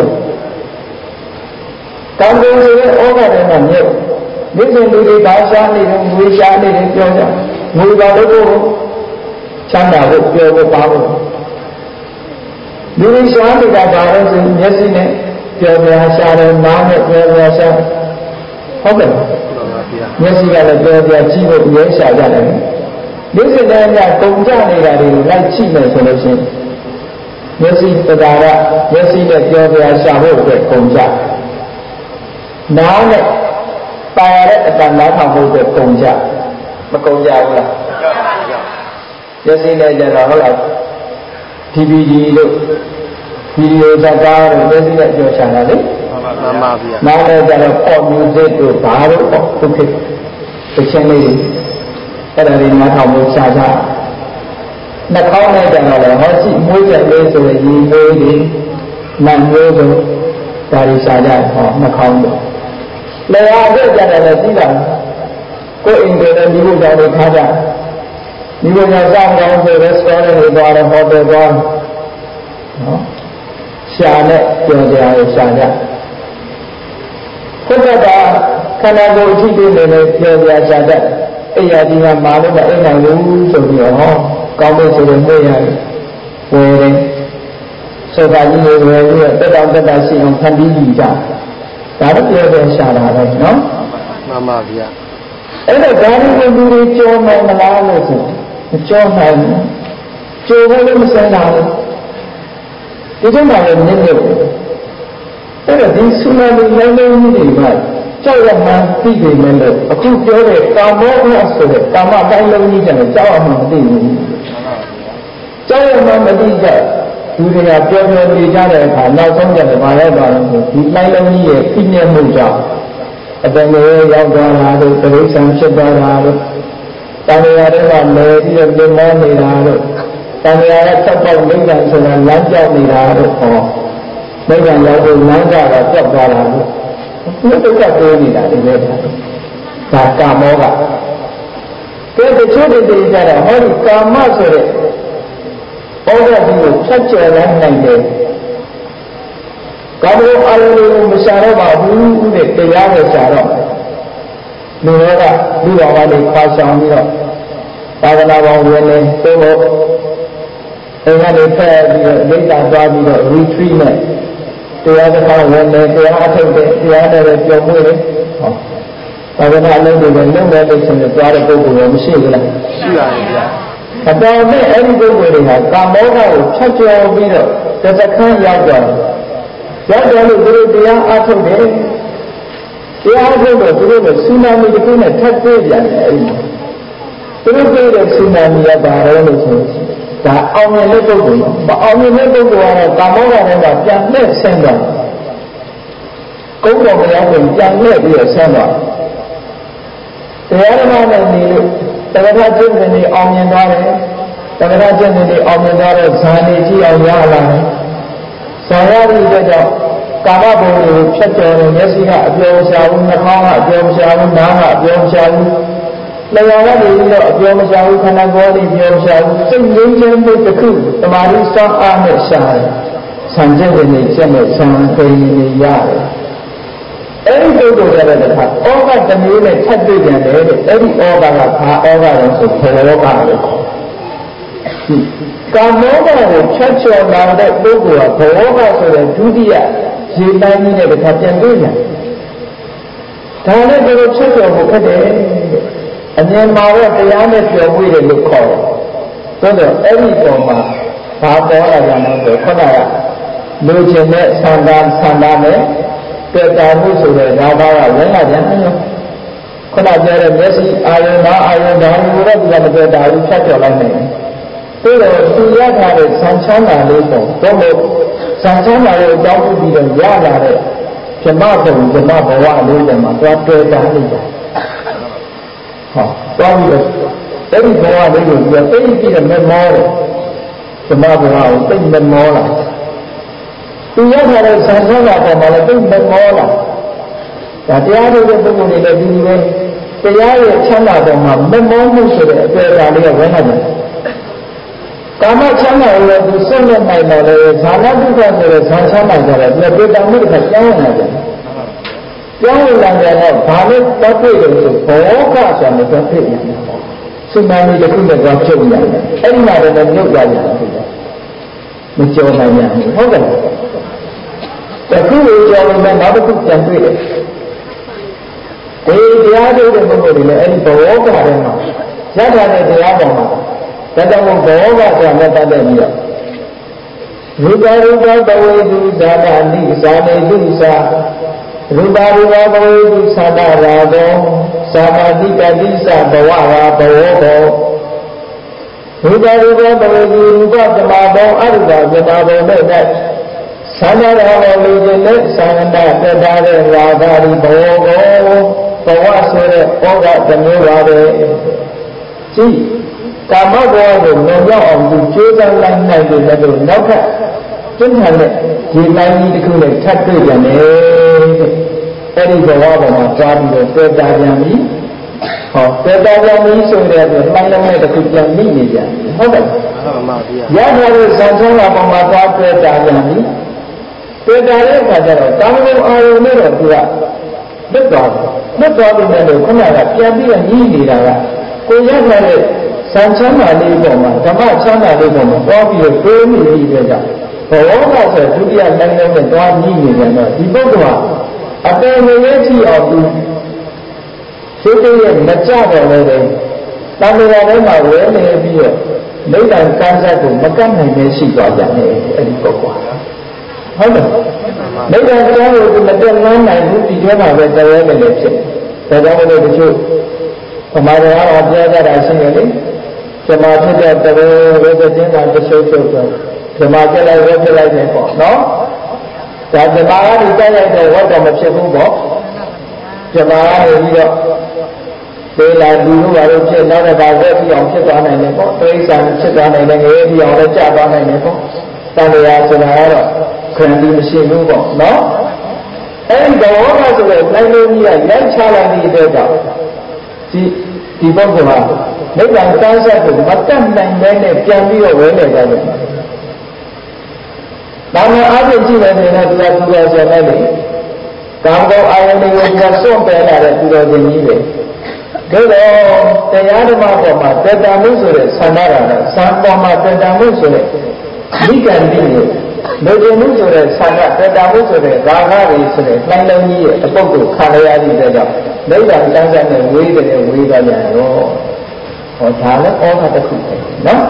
ကံကုန်ဆိုတဲ့ဩဃတွေမှာမြုပ်ဒီစဉ်လူတွေဘာရှားနေတယ်ငွေရှားနေတယ်ပြောကြငွေပါလို့ကိုချမ်းသာဖို့ပြောဖို့ပါဖို့လူတွေရှားနေတာဒါလည်းဆိုမျက်စိနဲ့ပြောပြရှားတယ်နားနဲ့ပြောပြရှားဟုတ်ကဲ့မျက်စိကလည်းပြောပြကြည့်ဖို့ရဲရှားကြတယ်ဒီစတဲ့ညကုန်ကြနေတာတွေကိုလိုက်ကြည့်မယ်ဆိုလို့ရှိရင်မျက်စိတရားကမျက်စိနဲ့ပြောပြရှာဖို့အတွက်ကုန်ကြနားနဲ့ပါရတဲ့အတန်နားထောင်ဖို့အတွက်ကုန်ကြမကုန်ကြဘူးလားမျက်စိနဲ့ကြတော့ဟုတ်လား DVD လို့ဗီဒီယိုဇာတ်ကားတို့မျက်စိနဲ့ပြောချင်တာလေမှန်ပါဗျာနားနဲ့ကြတော့ pop music တို့ဘာလို့ပေါ့သူဖြစ်တစ်ချင်းလေးအဲ့ဒါလေးနားထောင်ဖို့ရှားကြနှာခေါင်းနဲ့ကြတော့လည်းဟောရှိမွေးချက်လေးဆိုရင်ရေမွေးတွေနံမျိုးတို့ဒါတွေရှားကြဟောနှာခေါင်းတို့လျှာအတွက်ကြတယ်လည်းပြီးတာကိုယ်အိမ်တွေလည်းဒီလိုကြောင့်တွေထားကြဒီလိုကြောင့်စောင့်ကောင်းဆို restaurant တွေသွားတယ် hotel သွားနော်ရှာနဲ့ကြော်ကြရရှာကြဟဘုရားကခန္ဓာကိုယ်အကြည့်နေပြောပြကြတဲ့အိယာဒီကမာလို့အိမ်နိုင်ဘူးဆိုပြီးတော့ဟောကောင်းတဲ့ဆိုရင်တွေ့ရတယ်ဝယ်တယ်ဆိုပါကြီးတွေဝယ်ပြီးတော့တက်တောင်တက်တာရှိအောင်ဖန်တီးကြည့်ကြဒါတော့ပြောပြရှာတာပဲနော်မှန်ပါဗျာအဲ့တော့ဒါဒီလူတွေကြောနိုင်မလားလို့ဆိုမကြောနိုင်ဘူးကြောဖို့လည်းမစမ်းတာဘူးဒီကြောင့်မှလည်းနည်းနည်းအဲ့တော့ဒီဆုနာလူနိုင်နေကြီးတွေကကြောက်ရမှန်းသိနေမယ်လို့အခုပြောတဲ့ကာမောဟဆိုတဲ့ကာမတိုင်းလုံးကြီးကျတော့ကြောက်ရမှန်းမသိဘူးကြောက်ရမှန်းမသိကြလူတွေကပြောနေကြတဲ့အခါနောက်ဆုံးကျတော့မလဲပါဘူးဒီတိုင်းလုံးကြီးရဲ့ပြည့်ညက်မှုကြောင့်အတန်လေးရောက်သွားတာတို့ပြိဿံဖြစ်သွားတာတို့တန်ရာတွေကလဲပြီးတော့ပြင်းမောနေတာတို့တန်ရာကဆက်ပေါက်မိတ်ကဆိုတာလမ်းကြောက်နေတာတို့ဟောမိတ်ကရောက်လို့လမ်းကြောက်တာကြောက်သွားတာတို့ဒီဒုက္ခတွေးနေတာတွေပဲဒါကာမောကတချို့တွေကြတော့ဟောဒီကာမဆိုတဲ့ဩဃတ်ကြီးကိုဖြတ်ကျော်လိုက်နိုင်တယ်ကာမောအလုံးကိုမရှာတော့ပါဘူးတဲ့တရားကိုရှာတော့လူတော်ကလူတော်ကလည်းပါဆောင်ပြီးတော့သာသနာ့ဘောင်ဝင်နေသို့မဟုတ်အိမ်ကနေဖက်ပြီးတော့လိမ့်တာသွားပြီးတော့ retreat နဲ့တရားစကားဝင်နေတရားအထုတ်တယ်တရားနဲ့ကြော်မွေးတယ်ဟောသာသနာ့အလုပ်တွေနဲ့လုပ်တဲ့လိမ့်စင်နဲ့သွားတဲ့ပုဂ္ဂိုလ်ကမရှိဘူးလားရှိပါတယ်ဗျာအတော်နဲ့အဲ့ဒီပုဂ္ဂိုလ်တွေကကာမောဟကိုဖြတ်ကျော်ပြီးတော့တခန်းရောက်သွားတယ်ရောက်တယ်လို့သူတို့တရားအထုတ်တယ်တရားအထုတ်တော့သူတို့ကဆူနာမီတစ်ခုနဲ့ထပ်ပြေးပြန်တယ်အဲ့ဒီသူတို့ပြေးတဲ့ဆူနာမီကဘာလဲလို့ဆိုဒါအောင်မြင်တဲ့ပုဂ္ဂိုလ်မအောင်မြင်တဲ့ပုဂ္ဂိုလ်ကတော့ကာမောဟထဲမှာပြန်လှည့်ဆင်းသွားကုန်းတော်မရောက်ရင်ပြန်လှည့်ပြီးတော့ဆင်းသွားတရားဓမ္မနဲ့နေလို့တက္ကသကျင့်စဉ်တွေအောင်မြင်သွားတယ်တက္ကသကျင့်စဉ်တွေအောင်မြင်သွားတော့ဇာနေကြည့်အောင်ရလာတယ်ဇာရတဲ့အတွက်ကြောင့်ကာမဘုံကိုဖြတ်ကျော်တယ်မျက်စိကအပြောမရှာဘူးနှာခေါင်းကအပြောမရှာဘူးနားကအပြောမရှာဘူးလျှော်ရနေပြီးတော့အပြောမရှာဘူးခန္ဓာကိုယ်လေးပြောမရှာဘူးစိတ်ငြိမ်းချမ်းမှုတစ်ခုတမာရီစောင့်အားနဲ့ရှာတယ်ဆံကျက်တွေနဲ့ကျက်နဲ့ဆံသိနေရတယ်အဲ့ဒီပုဂ္ဂိုလ်ရတဲ့အခါဩဃတမျိုးနဲ့ထပ်တွေ့ပြန်တယ်တဲ့အဲ့ဒီဩဃကဘာဩဃလဲဆိုဘောဃလို့ကာမောဟကိုဖြတ်ကျော်လာတဲ့ပုဂ္ဂိုလ်ကဘောဃဆိုတဲ့ဒုတိယရေတိုင်းကြီးနဲ့တစ်ခါပြန်တွေ့ပြန်ဒါနဲ့ကိုဖြတ်ကျော်ဖို့ခက်တယ်အမြင်မှာတော့တရားနဲ့ပြောဝေးတယ်လို့ခေါ်တယ်သို့တော့အဲ့ဒီပုံမှာဘာပေါ်လာကြလဲဆိုခုနကလူချင်းနဲ့ဆန္ဒနဲ့တွေ့တာမှုဆိုတဲ့ဒါပါကဝင်လာပြန်တယ်ခုနပြောတဲ့မျက်စိအာယုံနာအာယုံဓာတ်ကိုတော့ဒီကမတွေ့တာဘူးဖြတ်ကျော်လိုက်နိုင်တယ်သို့တော့သူရထားတဲ့ဆံချမ်းသာလေးပေါ့ဘုမို့ဆံချမ်းသာလေးအကြောင်းပြုပြီးတော့ရလာတဲ့ဓမ္မဘုံဓမ္မဘဝလေးတွေမှာသွားတွေ့တာလိမ့်မယ်ဟောသွားပြီးတော့အဲ့ဒီဘဝလေးကိုပြသိပြီးတော့မမောတယ်ဓမ္မဘဝကိုသိမမောလာသူရထားတဲ့ဆံချမ်းသာပေါ်မှာလည်းသိမမောလာဒါတရားထုတ်တဲ့ပုဂ္ဂိုလ်တွေလည်းဒီလိုပဲတရားရဲ့ချမ်းသာပေါ်မှာမမောမှုဆိုတဲ့အပေဒါလေးကဝင်လာတယ်ကာမချမ်းသာကိုသူစွန့်လွတ်နိုင်တယ်လေဇာနဒုက္ခဆိုတဲ့ဇာချမ်းသာကြတယ်သူတေတမှုတစ်ခါကျောင်းဝင်လာတယ်ကျောင်းဝင်လာတယ်တော့ဘာလို့တောတွေ့တယ်ဆိုဘောကဆိုတဲ့တော့ဖြစ်နေတယ်စုနာမီတစ်ခုနဲ့တော့ကျုပ်ရတယ်အဲ့ဒီမှာတော့မြုပ်ရတယ်မကြော်နိုင်ဘူးဟုတ်ကဲ့တခုကိုကြော်လို့နောက်တစ်ခုပြန်တွေ့တယ်ဒီတရားထုတ်တဲ့ပုဂ္ဂိုလ်တွေလည်းအဲ့ဒီဘောကထဲမှာရတာတဲ့တရားပေါ်မှာဒါကြောင့်ဘောကဆိုတာနဲ့ပတ်သက်ပြီးတော့ရူပဘဝေတုဇာတာနိဇာနေတုသာရူပဘဝေတုသာတာရာဂောသာမတိတတိသဘဝရာဘဝဘောရူပဘဝေတုရူပသမာဘောအရူပသမာဘောနဲ့သန္တာရာဂောလူချင်းနဲ့သန္တာတက်တာတဲ့ရာဂာဒီဘောကိုဘဝဆိုတဲ့ဩဃတမျိုးပါပဲကြည့်ကာမဘဝကိုလွန်ရောက်အောင်သူကြိုးစားလိုက်နိုင်တယ်လို့နောက်ထပ်ကျင့်ထားတဲ့ဒီတိုင်းကြီးတစ်ခုနဲ့ထပ်တွေ့ပြန်တယ်အဲ့ဒီဘဝပေါ်မှာကြားပြီးတော့တွေ့တာပြန်ပြီဟောတွေ့တာပြန်ပြီဆိုတဲ့အတွက်မှန်လုံးနဲ့တစ်ခုပြန်မိနေကြဟုတ်ကဲ့မှန်ပါဗျာရထားတဲ့ဇန်ဆုံးကပေါ်မှာသွားတွေ့တာပြန်ပြီတွေ့တာတဲ့အခါကျတော့ကာမဂုဏ်အာရုံနဲ့တော့သူကလွတ်သွားပြီမဲ့လို့ခုနကပြန်ပြီးတော့ညှိနေတာကကိုရထားတဲ့စံချမ်းသာလေးပေါ်မှာဓမ္မချမ်းသာလေးပေါ်မှာသွားပြီးတော့တိုးနေပြီးတဲ့ကြောင့်ဘောကဆိုဒုတိယနိုင်တဲ့နဲ့သွားညှိနေတယ်တော့ဒီပုဂ္ဂိုလ်ကအပင်ငရဲကြည့်အောင်သူသိတဲ့ရဲ့မကြတော့လည်းတန်ត្រာထဲမှာဝဲနေပြီးတော့မိစ္ဆာကမ်းဆက်ကိုမကတ်နိုင်သေးရှိသွားကြတယ်အဲ့ဒီပုဂ္ဂိုလ်ဟုတ်တယ်မိစ္ဆာကမ်းကိုသူမတက်လန်းနိုင်ဘူးဒီထဲမှာပဲတရားနေလို့ဖြစ်တယ်ဒါကြောင့်လည်းတချို့ဗမာတရားတော်ပြောကြတာရှိတယ်လေဇမာဖြစ်တဲ့တရားဝိသချင်းမှာတချို့ဆိုဇမာပြလိုက်ဝဲပြလိုက်နေပေါ့နော်ဒါဇမာကနေတိုက်လိုက်တဲ့ဝတ်တော်မဖြစ်ဘူးပေါ့ဇမာကနေပြီးတော့ဒေလာလူတို့ဘာလို့ဖြစ်နောက်တစ်ခါဝက်ပြီးအောင်ဖြစ်သွားနိုင်တယ်ပေါ့တိရစ္ဆာန်ဖြစ်သွားနိုင်တယ်ငရဲပြီးအောင်လည်းကျသွားနိုင်တယ်ပေါ့တန်လျာဆိုတာကတော့ခန္တီမရှိဘူးပေါ့နော်အဲဒီဘောကဆိုတဲ့နိုင်လုံးကြီးကရိုက်ချလိုက်တဲ့အတွက်ကြောင့်ဒီပုဂ္ဂိုလ်ဟာနိဗ္ဗာန်ကမ်းဆက်ကိုမတတ်နိုင်တဲ့နဲ့ပြန်ပြီးတော့ဝဲနေကြတယ်ဒါမှအားဖြင့်ကြည့်မယ်ဆိုရင်သူကဆိုလိုက်တယ်ကာမဂုဏ်အာယုန်တွေကိုသူကစွန့်ပယ်လာတဲ့သူတော်ရှင်ကြီးပဲဒါတော့တရားဓမ္မပေါ်မှာတတမှုဆိုတဲ့ဆန္ဒရာနဲ့စံပေါ်မှာတတမှုဆိုတဲ့မိဂန္တိကိုလူကျင်မှုဆိုတဲ့ဆန္ဒတတမှုဆိုတဲ့ဘာသာတွေဆိုတဲ့နှိုင်းလုံးကြီးရဲ့အပုပ်ကိုခံရရတဲ့ကြောင့်နိဗ္ဗာန်တန်းဆက်နဲ့ဝေးတယ်ဝေးသွားကြရောဟောဒါလည်းဩဃတစ်ခုပဲနော်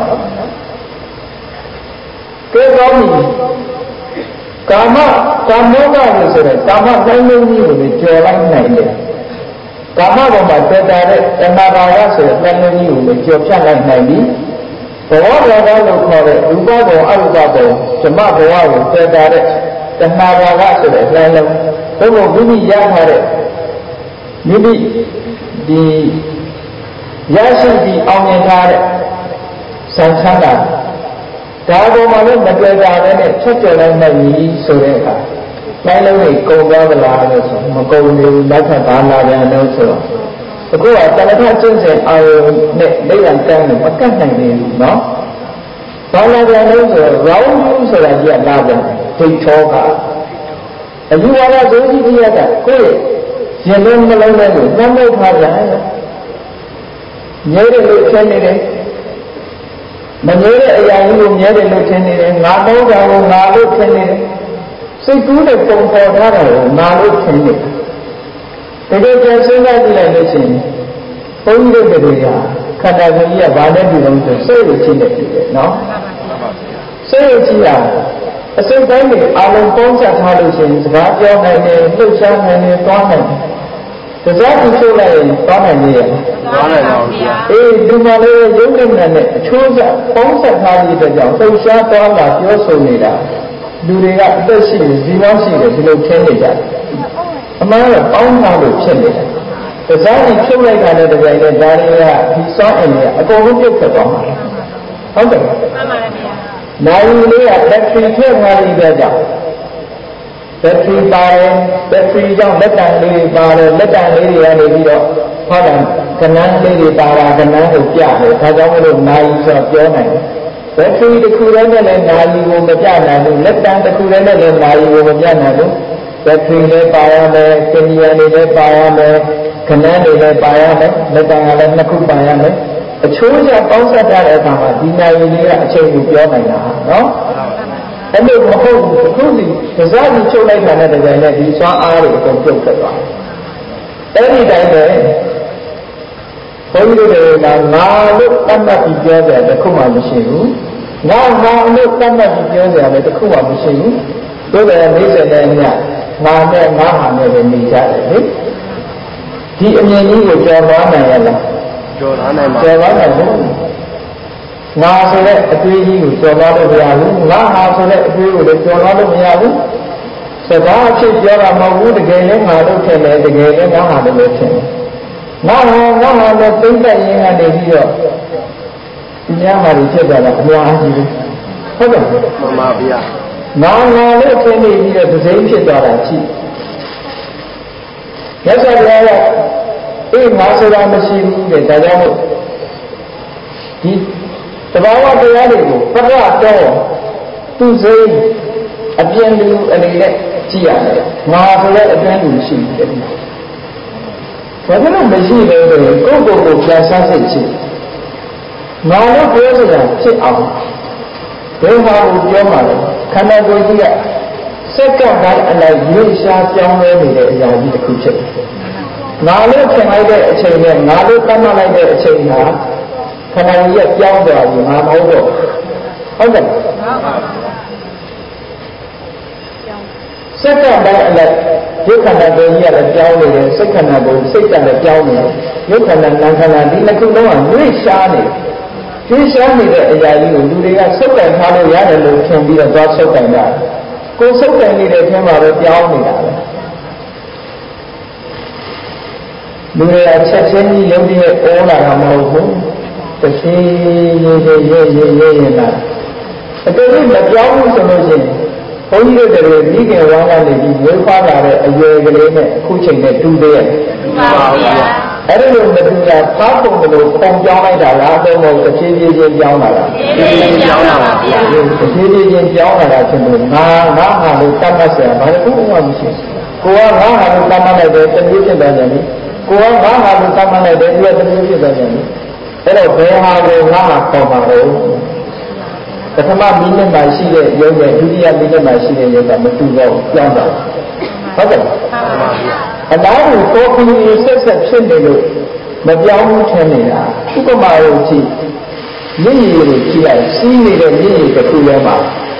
ကဲကောင်းပြီကာမမောဟလို့ဆိုတဲ့ကာမနှိုင်းလုံးကြီးကိုကျော်လိုက်နိုင်တယ်ကာမဘုံမှာတက်တာတဲ့တဏှာဘာဝဆိုတဲ့နှိုင်းလုံးကြီးကိုကျော်ဖြတ်လိုက်နိုင်ပြီဘောဓဘာဝလို့ခေါ်တဲ့ရူပဘုံအရူပဘုံဓမ္မဘဝကိုတက်တာတဲ့တဏှာဘာဝဆိုတဲ့နှိုင်းလုံးဘုံဘုံမိမိရထားတဲ့မိမိဒီရရှိပြီးအောင်မြင်ထားတဲ့စံချမ်းသာဒါပေါ်မှာလည်းမတွေ့တာလည်းနဲ့ချက်ပြလိုက်နိုင်ပြီဆိုတဲ့အခါနိုင်လုံးကြီးကုန်သွားသလားလို့ဆိုမကုန်ဘူးလက်ထပ်ပါလာတယ်လို့ဆိုတော့အခုကတဏှာကျင့်စဉ်အာရုံနဲ့နိဗ္ဗာန်ကမ်းလို့မကတ်နိုင်ဘူးနော်ဘာလာတယ်လို့ဆိုတော့ round view ဆိုတာကြီးကလာတယ်ဒိဋ္ဌောကအယူဝါဒဒုတိယကကိုယ့်ရဲ့ရင်လုံးနှလုံးထဲကိုနှမ်းထားကြတယ်မြဲတယ်လို့ထင်နေတယ်မမြဲတဲ့အရာကြီးကိုမြဲတယ်လို့ထင်နေတယ်ငါတော့တာကိုငါလို့ထင်နေတယ်စိတ်ကူးတဲ့ပုံပေါ်ထားတာကိုငါလို့ထင်နေတယ်တကယ်ကျစဉ်းစားကြည့်လိုက်လို့ရှိရင်ဘုန်းကြီးတို့တွေကခန္ဓာကိုယ်ကြီးကဘာနဲ့ပြုလို့ဆိုစိတ်ကိုကြည့်နေတယ်နော်စိတ်ကိုကြည့်ရအစိတ်တိုင်းတွေအလုံးပေါင်းစပ်ထားလို့ရှိရင်စကားပြောနိုင်တယ်လှုပ်ရှားနိုင်တယ်သွားနိုင်တယ်ဒါကြောင့်ဒီလိုလိုက်ရင်သွားနိုင်ရဲ့သွားနိုင်ပါဘူးဗျာအေးဒီမှာလေးရုပ်နဲ့နဲ့အချိုးဆက်ပေါင်းစပ်ထားတဲ့ကြောင့်လှုပ်ရှားသွားလာပြောဆိုနေတာလူတွေကအသက်ရှိနေဇီဝရှိတယ်ဒီလိုထင်နေကြတယ်အမှန်တော့ပေါင်းထားလို့ဖြစ်နေတာဒါကြောင့်ဖြုတ်လိုက်တာနဲ့တကယ်လည်းဒါတွေကဒီစောင်းအင်းတွေအကုန်လုံးပြုတ်ထွက်သွားမှာဟုတ်တယ်မှန်ပါတယ်ဗျာနိုင်လေးကဘက်ထရီထည့်ထားတဲ့အတွက်ကြောင့်ဘက်ထရီပါတယ်ဘက်ထရီကြောင့်လက်တံလေးပါတယ်လက်တံလေးတွေကနေပြီးတော့ဟောတာကဏ္ဍလေးတွေပါတာကဏ္ဍကိုပြတယ်ဒါကြောင့်မလို့နိုင်ဆိုပြောနိုင်တယ်ဘက်ထရီတစ်ခုတည်းနဲ့လည်းနိုင်ကိုမပြနိုင်ဘူးလက်တံတစ်ခုတည်းနဲ့လည်းနိုင်ကိုမပြနိုင်ဘူးဘက်ထရီလည်းပါရမယ်ကင်မီယာတွေလည်းပါရမယ်ကဏ္ဍတွေလည်းပါရမယ်လက်တံကလည်းနှစ်ခုပါရမယ်အချိုးချပေါင်းစပ်တဲ့အခါမှာဒီနိုင်လေးကအချိန်ကိုပြောနိုင်တာနော်အဲ့လိုမဟုတ်ဘူးအခုဒီဒဇာကြီးချုပ်လိုက်တာနဲ့တကယ်နဲ့ဒီစွမ်းအားတွေအကုန်ပြုတ်ထွက်သွားတယ်အဲ့ဒီတိုင်းပဲဘုန်းကြီးတွေကငါလို့တတ်မှတ်ပြီးပြောကြတယ်တခုမှမရှိဘူးငါလို့တတ်မှတ်ပြီးပြောကြတယ်တခုမှမရှိဘူးတို့လည်းနေစတဲ့ညငါနဲ့ငါဟာနဲ့ပဲနေကြတယ်လေဒီအမြင်ကြီးကိုကျော်သွားနိုင်ရလားကျော်သွားနိုင်ပါကျော်သွားနိုင်ဘူးငါဆိုတဲ့အတွေးကြီးကိုကျော်သွားလို့မရဘူးငါဟာဆိုတဲ့အတွေးကိုလည်းကျော်သွားလို့မရဘူးစကားအဖြစ်ပြောတာမဟုတ်ဘူးတကယ်လည်းငါတို့ထင်တယ်တကယ်လည်းငါဟာလည်းထင်တယ်ငါဟာလည်းသိတဲ့ရင်ကနေပြီးတော့ဒီများမှာဖြစ်သွားတာအများကြီးပဲဟုတ်ကဲ့မှန်ပါဗျာငါလည်းထင်နေပြီးတော့ဒစိမ့်ဖြစ်သွားတာရှိရသော်လည်းအေးငါဆိုတာမရှိဘူးတဲ့ဒါကြောင့်မို့ဒီတဘာဝတရားတွေကိုပရတော့သူစိမ့်အပြင်းလူအနေနဲ့ကြည့်ရတယ်ငါဆိုတဲ့အတွင်းလူရှိတယ်ဘာဖြစ်လို့မရှိလဲဆိုရင်ကိုယ့်ကိုယ်ကိုပြန်ဆန်းစစ်ကြည့်ငါလို့ပြောစရာဖြစ်အောင်ဘယ်ဟာကိုပြောမှလဲခန္ဓာကိုယ်ကြီးကစက္ကန့်တိုင်းအလိုက်ရွေးရှားပြောင်းလဲနေတဲ့အရာကြီးတစ်ခုဖြစ်တယ်ငါလို့ထင်လိုက်တဲ့အချိန်နဲ့ငါလို့သတ်မှတ်လိုက်တဲ့အချိန်ဟာခန္ဓာကြီးကပြောင်းသွားပြီငါမဟုတ်တော့ဟုတ်တယ်စက္ကန့်တိုင်းအလိုက်ရုပ်ခန္ဓာကိုယ်ကြီးကလည်းပြောင်းနေတယ်စိတ်ခန္ဓာကိုယ်စိတ်ကလည်းပြောင်းနေတယ်ရုပ်ခန္ဓာနာမ်ခန္ဓာဒီနှစ်ခုလုံးကရွေးရှားနေတယ်ရွေးရှားနေတဲ့အရာကြီးကိုလူတွေကစုပ်ကင်ထားလို့ရတယ်လို့ထင်ပြီးတော့သွားစုပ်ကင်ကြတယ်ကိုယ်စုပ်ကင်နေတဲ့အထဲမှာပဲပြောင်းနေတာပဲလူတွေကချက်ချင်းကြီးရုပ်တရက်အိုးလာတာမဟုတ်ဘူးတစ်ဖြည်းရေးလာအတူတူမပြောင်းဘူးဆိုလို့ရှိရင်ဘုန်းကြီးတို့တွေမိခင်ဝါးကနေပြီးဝေးဖွားလာတဲ့အရွယ်ကလေးနဲ့အခုချိန်နဲ့တူသေးရဲ့မှန်ပါဗျာအဲ့ဒီလိုမတူတာဖားပုံလို့ပုံပြောင်းလိုက်တာလားတော့မဟုတ်တစ်ဖြည်းဖြည်းချင်းပြောင်းလာတာတစ်ဖြည်းဖြည်းပြောင်းလာပါဗျာတစ်ဖြည်းဖြည်းချင်းပြောင်းလာတာဖြစ်လို့ငါဟာလို့တတ်မှတ်เสียဘာလို့မှမရှိဘူးကိုကငါဟာလို့တတ်မှတ်လိုက်တယ်တမျိုးဖြစ်သွားတယ်လေကိုကငါဟာလို့တတ်မှတ်လိုက်တယ်သူကတမျိုးဖြစ်သွားတယ်လေအဲ့တော့ဘယ်ဟာကိုငါဟာပေါ်ပါလို့ပထမမိနစ်မှာရှိတဲ့ရုပ်နဲ့ဒုတိယမိနစ်မှာရှိတဲ့ရုပ်ကမတူတော့ပြောင်းတာဟုတ်ကဲ့အလားတူကော်ဖီဆက်ဖြစ်နေလို့မပြောင်းဘူးထင်နေတာဥပမာကိုကြည့်မြင့်ရည်ကိုကြည့်လိုက်စီးနေတဲ့မြင့်ရည်တစ်ခုထဲမှာ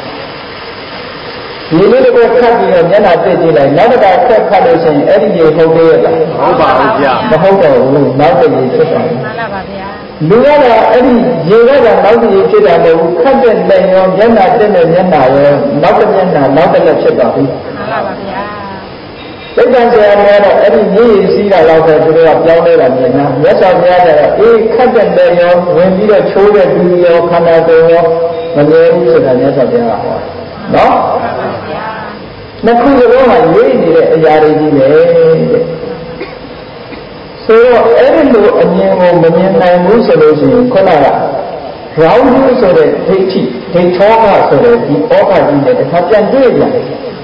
ဒီလိုတစ်ခုခတ်ပြီးတော့မျက်နှာတက်ကြည့်လိုက်နောက်တစ်ခါခတ်လို့ရှိရင်အဲ့ဒီရေဟုတ်သေးရဲ့လားဟုတ်ပါဘူးဗျာမဟုတ်တော့ဘူးနောက်တစ်ရေဖြစ်သွားတယ်မှန်ပါဗျာလူကတော့အဲ့ဒီရေကနောက်တစ်ရေဖြစ်တာမဟုတ်ဘူးခတ်တဲ့လက်ရောမျက်နှာတက်တဲ့မျက်နှာရောနောက်တစ်မျက်နှာနောက်တစ်လက်ဖြစ်သွားပြီမှန်ပါဗျာသိက္ခာဆရာများတော့အဲ့ဒီမြေရည်စီးတာတော့သူတို့ကပြောင်းလဲတာမြင်တာမြတ်စွာဘုရားကအေးခတ်တဲ့လက်ရောဝင်ပြီးတော့ချိုးတဲ့လူရောခန္ဓာကိုယ်ရောမမြဲဘူးဆိုတာမြတ်စွာဘုရားကဟောနော်နှစ်ခုစလုံးကရွေးနေတဲ့အရာတွေကြီးပဲဆိုတော့အဲ့ဒီလိုအမြင်ကိုမမြင်နိုင်ဘူးဆိုလို့ရှိရင်ခုနကရောင်းဘူးဆိုတဲ့ဒိဋ္ဌိဒိဋ္ဌောကဆိုတဲ့ဒီဩဃကြီးနဲ့တစ်ခါပြန်တွေ့ပြန်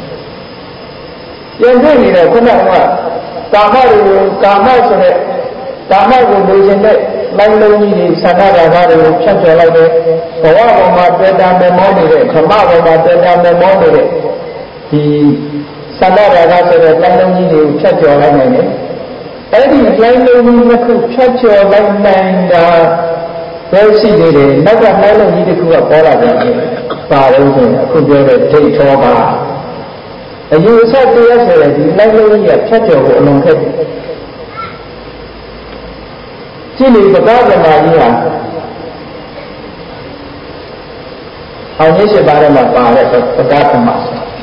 နေတယ်ခုနကကာမတွေကိုကာမဆိုတဲ့ကာမကိုလိုချင်တဲ့လိုက်လုံးကြီးတွေဆန္ဒရာဂတွေကိုဖြတ်ကျော်လိုက်တယ်ဘဝပေါ်မှာတွေ့တာမမောနေတဲ့ဓမ္မပေါ်မှာတွေ့တာမမောနေတဲ့ဒီဆန္ဒရာဂဆိုတဲ့လိုက်လုံးကြီးတွေကိုဖြတ်ကျော်လိုက်နိုင်တယ်အဲ့ဒီလိုက်လုံးကြီးတစ်ခုဖြတ်ကျော်လိုက်နိုင်တာပဲရှိနေတယ်နောက်ကလိုက်လုံးကြီးတစ်ခုကပေါ်လာတယ်ပါလို့ဆိုရင်အခုပြောတဲ့ဒိဋ္ဌောကအယူအဆတရားဆိုတဲ့ဒီလိုက်လုံးကြီးကဖြတ်ကျော်ဖို့အလုံးခက်တယ်ကြည့်လေပကားကမာကြီးဟာအောင်ရရှိပါရမှာပါတဲ့ပကားကမာ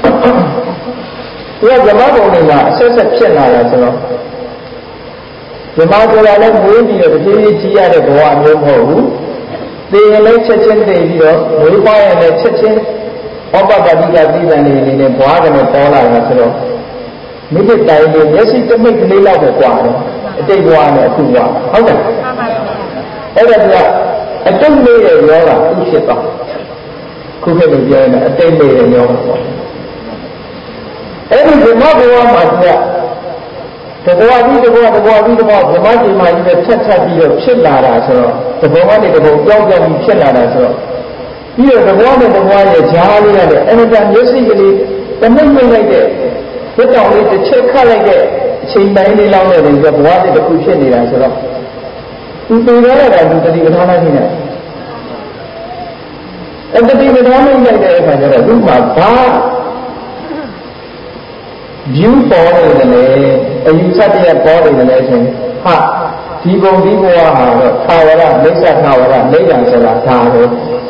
သူကဓမ္မဘုံတွေမှာအဆက်ဆက်ဖြစ်လာတာဆိုတော့ဓမ္မဆိုတာလည်းမွေးပြီးတော့တဖြည်းဖြည်းကြီးရတဲ့ဘဝမျိုးမဟုတ်ဘူးသိရင်လည်းချက်ချင်းသိပြီးတော့မွေးပွားရင်လည်းချက်ချင်းဩပပတိကသိတဲ့နေနဲ့ဘွားကနေပေါ်လာတာဆိုတော့မိမိတိုင်းလေးမျက်စိတစ်မိတ်ကလေးလောက်ပဲကွာတယ်အတိတ်ဘဝနဲ့အခုဘဝဟုတ်တယ်အဲ့ဒါကအတိတ်လေးရဲ့ယောဂသူဖြစ်သွားခုခေတ်လိုပြောရင်အတိတ်လေးရဲ့ယောဂပေါ့အဲ့ဒီဓမ္မဘဝမှာတဘဝပြီးတဘဝဓမ္မကြီးမှာကြီးပဲဖြတ်ပြီးတော့ဖြစ်လာတာဆိုတော့တဘဝနဲ့တဘဝကြောက်ပြီးဖြစ်လာတာဆိုတော့ပြီးတော့တဘဝနဲ့တဘဝရဲ့ဈာလေးရတယ်အဲ့ဒါမျက်စိကလေးတမိတ်မိတ်လိုက်တဲ့ဘုတောင်လေးတစ်ချက်ခတ်လိုက်တဲ့အချိန်တိုင်းလေးလောက်နဲ့ဘဝနဲ့တစ်ခုဖြစ်နေတာဆိုတော့သူသိရတာကသူတတိပဌာန်းနဲ့နေတယ်တတိပဌာန်းနဲ့လိုက်တဲ့အခါကျတော့သူ့မှာဘာ view ပေါ်နေတယ်အယူဆတရားပေါ်နေတယ်ဆိုရင်ဟာဒီဘုံဒီဘဝဟာတော့သာဝရမိစ္ဆာသာဝရနိဗ္ဗာန်ဆိုတာဒါပဲ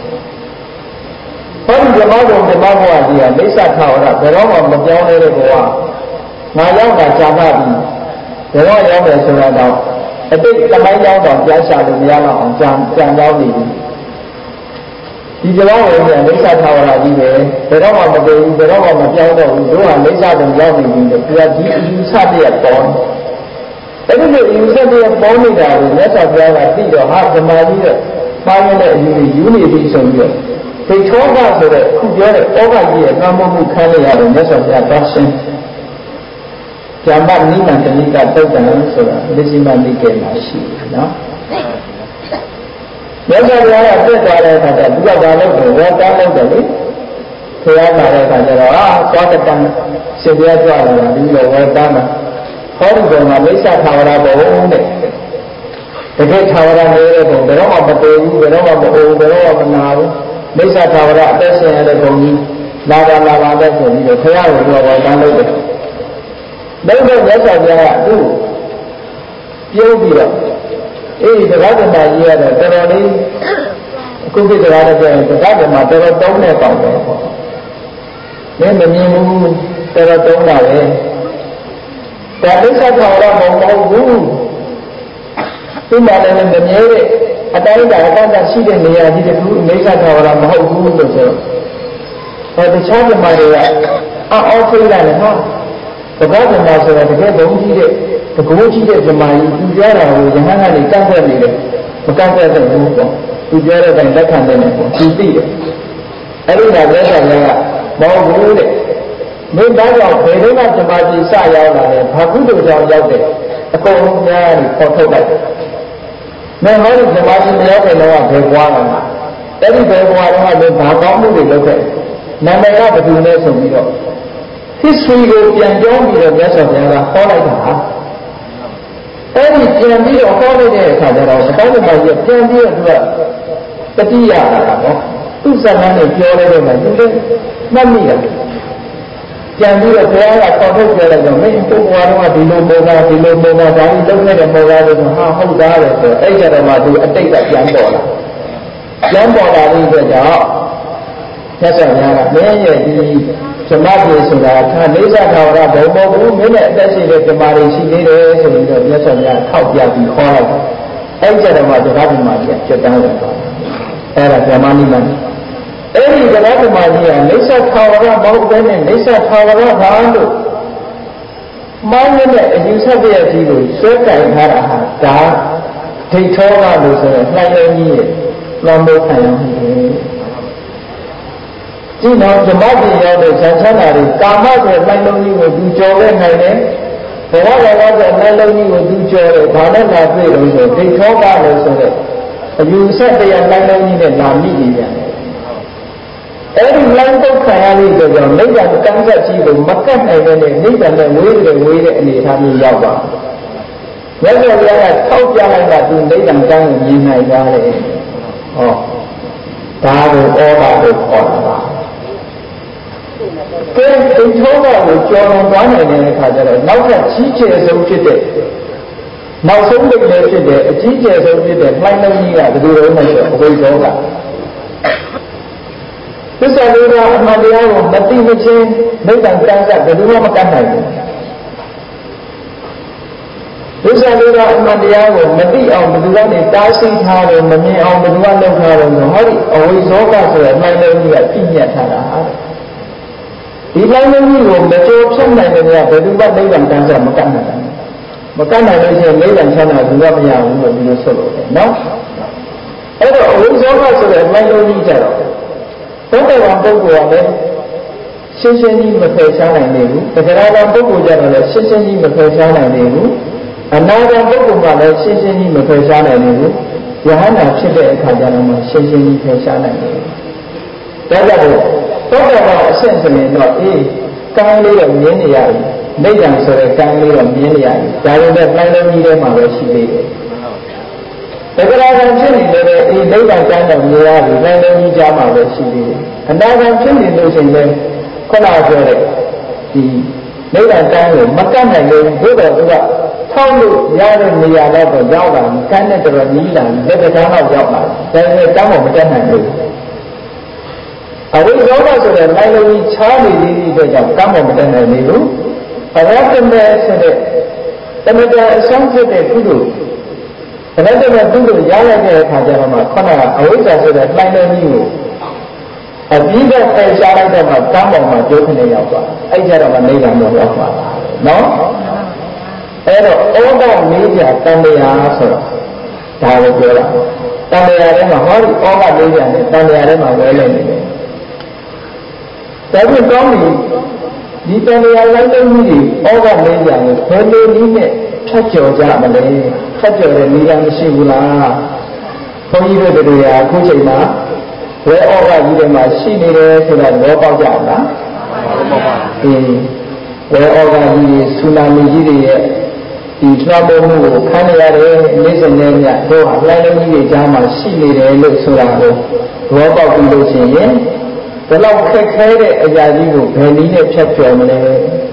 ဟောဒီဓမ္မဘုံဓမ္မဘဝကြီးကမိစ္ဆာသာဝရဘယ်တော့မှမပြောင်းလဲတဲ့ဘဝငါရောက်တာကြာမှပြီဘဝရောက်တယ်ဆိုတာတော့အတိတ်သမိုင်းရောက်တော့ကြားရှာလို့မရတော့အောင်ကြံရောက်နေပြီဒီကြောင့်လည်းမိစ္ဆာသာဝရကြီးပဲဘယ်တော့မှမပြေဘူးဘယ်တော့မှမပြောင်းတော့ဘူးတို့ဟာမိစ္ဆာတုံရောက်နေပြီသူကဒီအယူဆတရားပေါ်အဲ့ဒီလိုအယူဆတရားပေါ်နေတာကိုမြတ်စွာဘုရားကသိတော့ဟာဓမ္မကြီးတဲ့ပါရတဲ့အယူတွေယူနေပြီဆိုပြီးတော့ဒိဋ္ဌောကဆိုတဲ့ခုပြောတဲ့ဩဃကြီးရဲ့ကာမမှုခံရရတယ်မြတ်စွာဘုရားတောင်းရှင်းကျမ်းပါနိမန္တနိကတုတ်တံဆိုတာမစ္စည်းမနိကေမှာရှိတယ်နော်မြတ်စွာဘုရားကတက်သွားတဲ့အခါကျသူကဘာလုပ်တယ်ဝေတန်းလုပ်တယ်လေခရမ်းလာတဲ့အခါကျတော့သွားတတန်ရှင်ပြကြွလာတာဒီလိုဝေတန်းမှာဟောဒီကောင်ကမိစ္ဆာသာဝရဘုံတဲ့တကယ်သာဝရနေတဲ့ဘုံဘယ်တော့မှမတည်ဘူးဘယ်တော့မှမအိုးဘယ်တော့မှမနာဘူးမိစ္ဆာသာဝရအသက်ရှင်ရတဲ့ဘုံကြီးလာပါတဲ့ဆိုပြီးတော့ခရကိုတော့ဝေတန်းလုပ်တယ်လုံးဝမြတ်စွာဘုရားကသူ့ပြုံးပြီးတော့တရားဓမ္မကြီးရတော့တော်တော်လေးအခုခေတ်တရားလည်းပြောရင်တရားဓမ္မတော်တော်တုံးတဲ့ကောင်ပဲပေါ့။မင်းမမြင်ဘူးတော်တော်တုံးတာပဲ။ဒါလိစ္ဆာခေါ်တော့မဟုတ်ဘူး။ဒီမှာလည်းမမြဲတဲ့အတိုင်းတာအတ္တရှိတဲ့နေရာကြီးတခုလိစ္ဆာခေါ်တော့မဟုတ်ဘူးလို့ဆိုတော့တခြားဓမ္မတွေကအော်ဖိလာတယ်နော်။တရားဓမ္မဆိုတာတကယ်ဘုံကြီးတဲ့တကူကြီးတဲ့ဓမ္မကြီးသူပြောတာကိုယဟန်ကနေကန့်ကွက်နေတယ်မကန့်ကွက်တဲ့ဘူးပေါ့သူပြောတဲ့အတိုင်းလက်ခံတယ်ပေါ့သူသိတယ်အဲ့ဒီမှာလက်ဆောင်ကမဟုတ်ဘူးတဲ့မင်းသားကြောင့်ဘယ်တော့မှဓမ္မကြီးစရောက်လာတယ်ဘာကုသိုလ်ကြောင့်ရောက်တယ်အကုန်လုံးများပြီးပေါ်ထုတ်လိုက်တယ်မင်းဟောဒီဓမ္မကြီးမရောက်တဲ့တော့ဘယ်ဘွားမှာအဲ့ဒီဘယ်ဘွားတော့မင်းဘာကောင်းမှုတွေလုပ်ခဲ့နာမည်ကဘယ်သူလဲဆိုပြီးတော့ history ကိုပြန်ပြောပြီးတော့မြတ်စွာဘုရားကဟောလိုက်တာအဲ့ဒီပြန်ပြီးတော့ဟောလိုက်တဲ့အခါကျတော့အတိုင်းအတာကြီးပြန်ပြီးတော့သူကတတိယလာတာပေါ့သူ့ဇာတ်နဲ့ပြောလိုက်တော့မှသူလည်းမှတ်မိတာပြန်ပြီးတော့ဘုရားကပေါ်ထုတ်ပြောလိုက်တော့မင်းပုဂ္ဂိုလ်တော်ကဒီလိုပုံသားဒါကြီးလုပ်နေတဲ့ပုံသားလို့ဟာဟုတ်သားတယ်ဆိုအဲ့ကြတော့မှသူအတိတ်ကပြန်ပေါ်လာပြီးတော့ကြောင့်မြတ်စွာဘုရားကမင်းရဲ့ဒီဓမ္မပြေဆိုတာခါလေးစားသာဝရဘုံပေါ်ဘူးမင်းနဲ့အသက်ရှိတဲ့ဓမ္မတွေရှိသေးတယ်ဆိုပြီးတော့မြတ်စွာဘုရားထောက်ပြပြီးခေါ်လိုက်တယ်အဲ့ကြတော့မှတရားဓမ္မကြီးကျွတ်တန်းလာတယ်အဲ့ဒါဓမ္မနိမန္တအဲ့ဒီတရားဓမ္မကြီးကလေးစားသာဝရမဟုတ်ဘဲနဲ့လေးစားသာဝရဘာလို့မောင်းတဲ့အယူဆပြည့်ကြီးကိုဆွဲကင်ထားတာဟာဒါဒိဋ္ဌောကလို့ဆိုရင်နှိုင်းလုံးကြီးရဲ့လမ်းပေါ်ခံရမှုဒီတော့ဓမ္မပြည်ရောက်တဲ့ဇာချမ်းသာတွေကာမဆိုတဲ့နှိုင်းလုံးကြီးကိုသူကြော်ခဲ့နိုင်တယ်ဘဝတော်ဆိုတဲ့နှိုင်းလုံးကြီးကိုသူကြော်တယ်ဘာနဲ့လာတွေ့လို့ဆိုဒိဋ္ဌောကလို့ဆိုတဲ့အယူဆတရားနှိုင်းလုံးကြီးနဲ့လာမိနေရတယ်အဲ့ဒီလမ်းပုတ်ခံရပြီးတော့ကြောင့်နိဗ္ဗာန်ကံဆက်ကြီးကိုမကတ်နိုင်တဲ့နိဗ္ဗာန်နဲ့ဝေးတဲ့အနေအထားမျိုးရောက်ပါမြတ်စွာဘုရားကထောက်ပြလိုက်တာသူနိဗ္ဗာန်ကံကိုမြင်နိုင်ပါတယ်ဟောဒါကိုဩဘာလို့ခေါ်တာပါကဲဒီထောကိုကြော်လွန်သွားနိုင်တဲ့အခါကျတော့နောက်ထပ်ကြီးကျယ်ဆုံးဖြစ်တဲ့နောက်ဆုံးတစ်လည်းဖြစ်တဲ့အကြီးကျယ်ဆုံးဖြစ်တဲ့နှိုင်းလုံးကြီးကဘယ်လိုလဲဆိုတော့အဝိဇ္ဇောကသစ္စာလေးပါးအမှန်တရားကိုမသိမချင်းနိဗ္ဗာန်ကံကဘယ်သူမှမကတ်နိုင်ဘူးသစ္စာလေးပါးအမှန်တရားကိုမသိအောင်ဘယ်သူကနေတားဆီးထားတယ်မမြင်အောင်ဘယ်သူကလုပ်ထားတယ်ဆိုဟောဒီအဝိဇ္ဇောကဆိုတဲ့နှိုင်းလုံးကြီးကပြည့်ညတ်ထားတာဒီလိုမျိုးကြီးကိုမကြောဖြတ်နိုင်တဲ့ကဘယ်သူမှနိဗ္ဗာန်ကံကမကတ်နိုင်ဘူးမကတ်နိုင်လို့ရှိရင်နိဗ္ဗာန်ချမ်းသာဘူးကမရဘူးလို့ဒီလိုဆိုလို့တယ်နော်အဲ့တော့အဝိဇ္ဇောကဆိုတဲ့နှိုင်းလုံးကြီးကြတော့ဘုရားပုဂ္ဂိုလ်ကလည်းရှင်းရှင်းကြီးမဖယ်ရှားနိုင်နေဘူးတရားတော်ပုဂ္ဂိုလ်ကြတော့လည်းရှင်းရှင်းကြီးမဖယ်ရှားနိုင်နေဘူးအနာဂတ်ပုဂ္ဂိုလ်ကလည်းရှင်းရှင်းကြီးမဖယ်ရှားနိုင်နေဘူးယဟန္တာဖြစ်တဲ့အခါကျတော့မှရှင်းရှင်းကြီးဖယ်ရှားနိုင်တယ်ဒါကြောင့်ဘုရားကအရှင်းဆိုရင်တော့ကံလေးတော့မြင်နေရတယ်နိဗ္ဗာန်ဆိုတဲ့ကံလေးတော့မြင်နေရတယ်ဒါပေမဲ့နှိုင်းလုံးကြီးထဲမှာပဲရှိသေးတယ်တက္ကရာကံဖြစ်နေလည်းနိဗ္ဗာန်ကျမ်းတော်မြင်ရပြီနှိုင်းလုံးကြီးကြားမှာပဲရှိသေးတယ်အနာဂတ်ဖြစ်နေလို့ရှိရင်လည်းခုနပြောတဲ့ဒီနိဗ္ဗာန်ကျမ်းကိုမကတ်နိုင်လို့ဘုရားကထောက်လို့ရတဲ့နေရာတော့ရောက်လာပြီကမ်းနဲ့တော်နီးလာပြီလက်တကားတော့ရောက်လာတယ်ဒါပေမဲ့တမ်းမတက်နိုင်ဘူးအဝိဇ္ဇောကဆိုတဲ့နိုင်လုံးကြီးချားနေသေးတဲ့အတွက်ကြောင့်ကမ်းမတက်နိုင်ဘူးအရဟတမေဆိုတဲ့တမတအဆုံးဖြစ်တဲ့ကုသိုလ်အရဟတမေကုသိုလ်ရလိုက်တဲ့အခါကျတော့မှခုနကအဝိဇ္ဇာဆိုတဲ့နိုင်လုံးကြီးကိုအပြီးတော့ဖယ်ရှားလိုက်တော့မှကမ်းပေါ်မှာကျိုးခနဲ့ရောက်သွားအဲ့ကြတော့မှနိဗ္ဗာန်ကိုရောက်သွားတာနော်အဲ့တော့ဩဃမေးကြတန်တရားဆိုတော့ဒါကိုပြောတာတန်တရားထဲမှာဟောဒီဩဃမေးကြနဲ့တန်တရားထဲမှာဝဲနေတယ်ဒါပြန်ကောင်းပြီဒီတန်လျာလိုက်တဲ့မှုတွေဩဃလေးကြတယ်ဘယ်လိုနည်းနဲ့ထပ်ကြော်ကြမလဲထပ်ကြော်တဲ့နည်းကမရှိဘူးလားဘုန်းကြီးတို့တွေကအခုချိန်မှာဝဲဩဃကြီးတွေမှာရှိနေတယ်ဆိုတာသဘောပေါက်ကြလားအေးဝဲဩဃကြီးဆူနာမီကြီးတွေရဲ့ဒီလွှမ်းမိုးမှုကိုခံရတယ်နေ့စဉ်နဲ့ညတို့ဟာလိုက်လုံးကြီးတွေကြားမှာရှိနေတယ်လို့ဆိုတာကိုသဘောပေါက်ပြီးလို့ရှိရင်ဒီလောက်ခက်ခဲတဲ့အရာကြီးကိုဘယ်နည်းနဲ့ဖြတ်ကျော်မလဲ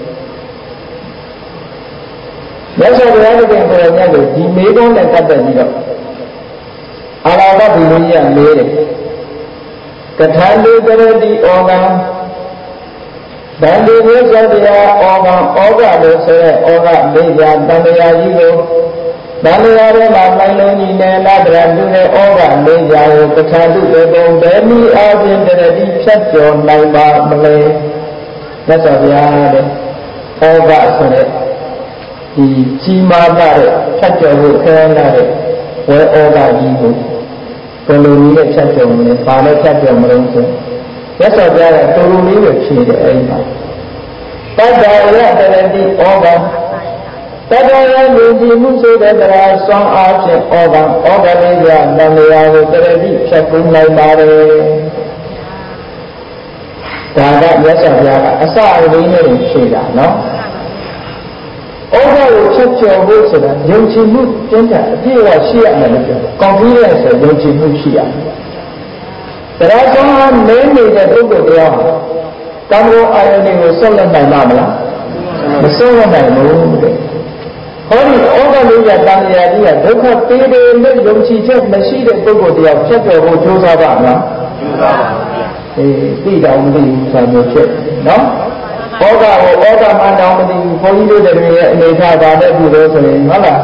မြတ်စွာဘုရားရှင်ကိုယ်တော်မြတ်ကိုဒီမေးခွန်းနဲ့ပတ်သက်ပြီးတော့အာရဝတိလူကြီးကမေးတယ်ကထာလူကရတိဩဃံဗန္ဒီဝိဇ္ဇတရားဩဃံဩဃလို့ဆိုရဲဩဃလေးပြတန်တရားကြီးကိုဗန္ဒီရထဲမှာမိုင်းလုံးကြီးနဲ့လာတရားပြုတဲ့ဩဃလေးပြကိုကထာလူတွေပုံဘယ်နည်းအားဖြင့်တရတိဖြတ်ကျော်နိုင်ပါမလဲမြတ်စွာဘုရားတဲ့ဩဃဆိုတဲ့ဒီကြီးမားတဲ့ဖြတ်ကျော်ဖို့ခဲလာတဲ့ဝဲဩဃကြီးကိုဘယ်လိုနည်းနဲ့ဖြတ်ကျော်မလဲဘာနဲ့ဖြတ်ကျော်မလို့ဆိုမြတ်စွာဘုရားကတူတူလေးကိုဖြေတယ်အဲ့ဒီမှာတတ္တရတရတိဩဃတတ္တရလူကြီးမှုဆိုတဲ့တရားဆွမ်းအားဖြင့်ဩဃဩဃလေးကတန်လျာကိုတရတိဖြတ်ကူးနိုင်ပါတယ်ဒါကမြတ်စွာဘုရားကအစအလေးနဲ့ဖြေတာနော်ဩဃကိုဖြတ်ကျော်ဖို့ဆိုတာယုံကြည်မှုတင်းတဲ့အပြည့်အဝရှိရမယ်လို့ပြောတယ် confidence ဆိုယုံကြည်မှုရှိရမယ်တရားဆုံးအားနည်းနေတဲ့ပုဂ္ဂိုလ်တရားဟာကာမဂုဏ်အာယုန်တွေကိုဆွတ်လက်နိုင်မှာမလားမဆွတ်လက်နိုင်ဘူးတဲ့ဟောဒီဩဃလေးကတန်လျာကြီးကဒုက္ခပေးတယ်လို့ယုံကြည်ချက်မရှိတဲ့ပုဂ္ဂိုလ်တရားဖြတ်ကျော်ဖို့ကြိုးစားပါမလားကြိုးစားပါဘူးသိတော်မသိဘူးဆိုမျိုးဖြစ်နော်ဩဃကိုဩဃမှန်တော်မသိဘူးဘုန်းကြီးတို့တွေရဲ့အနေထားပါတဲ့ပြုလို့ဆိုရင်ဟုတ်လား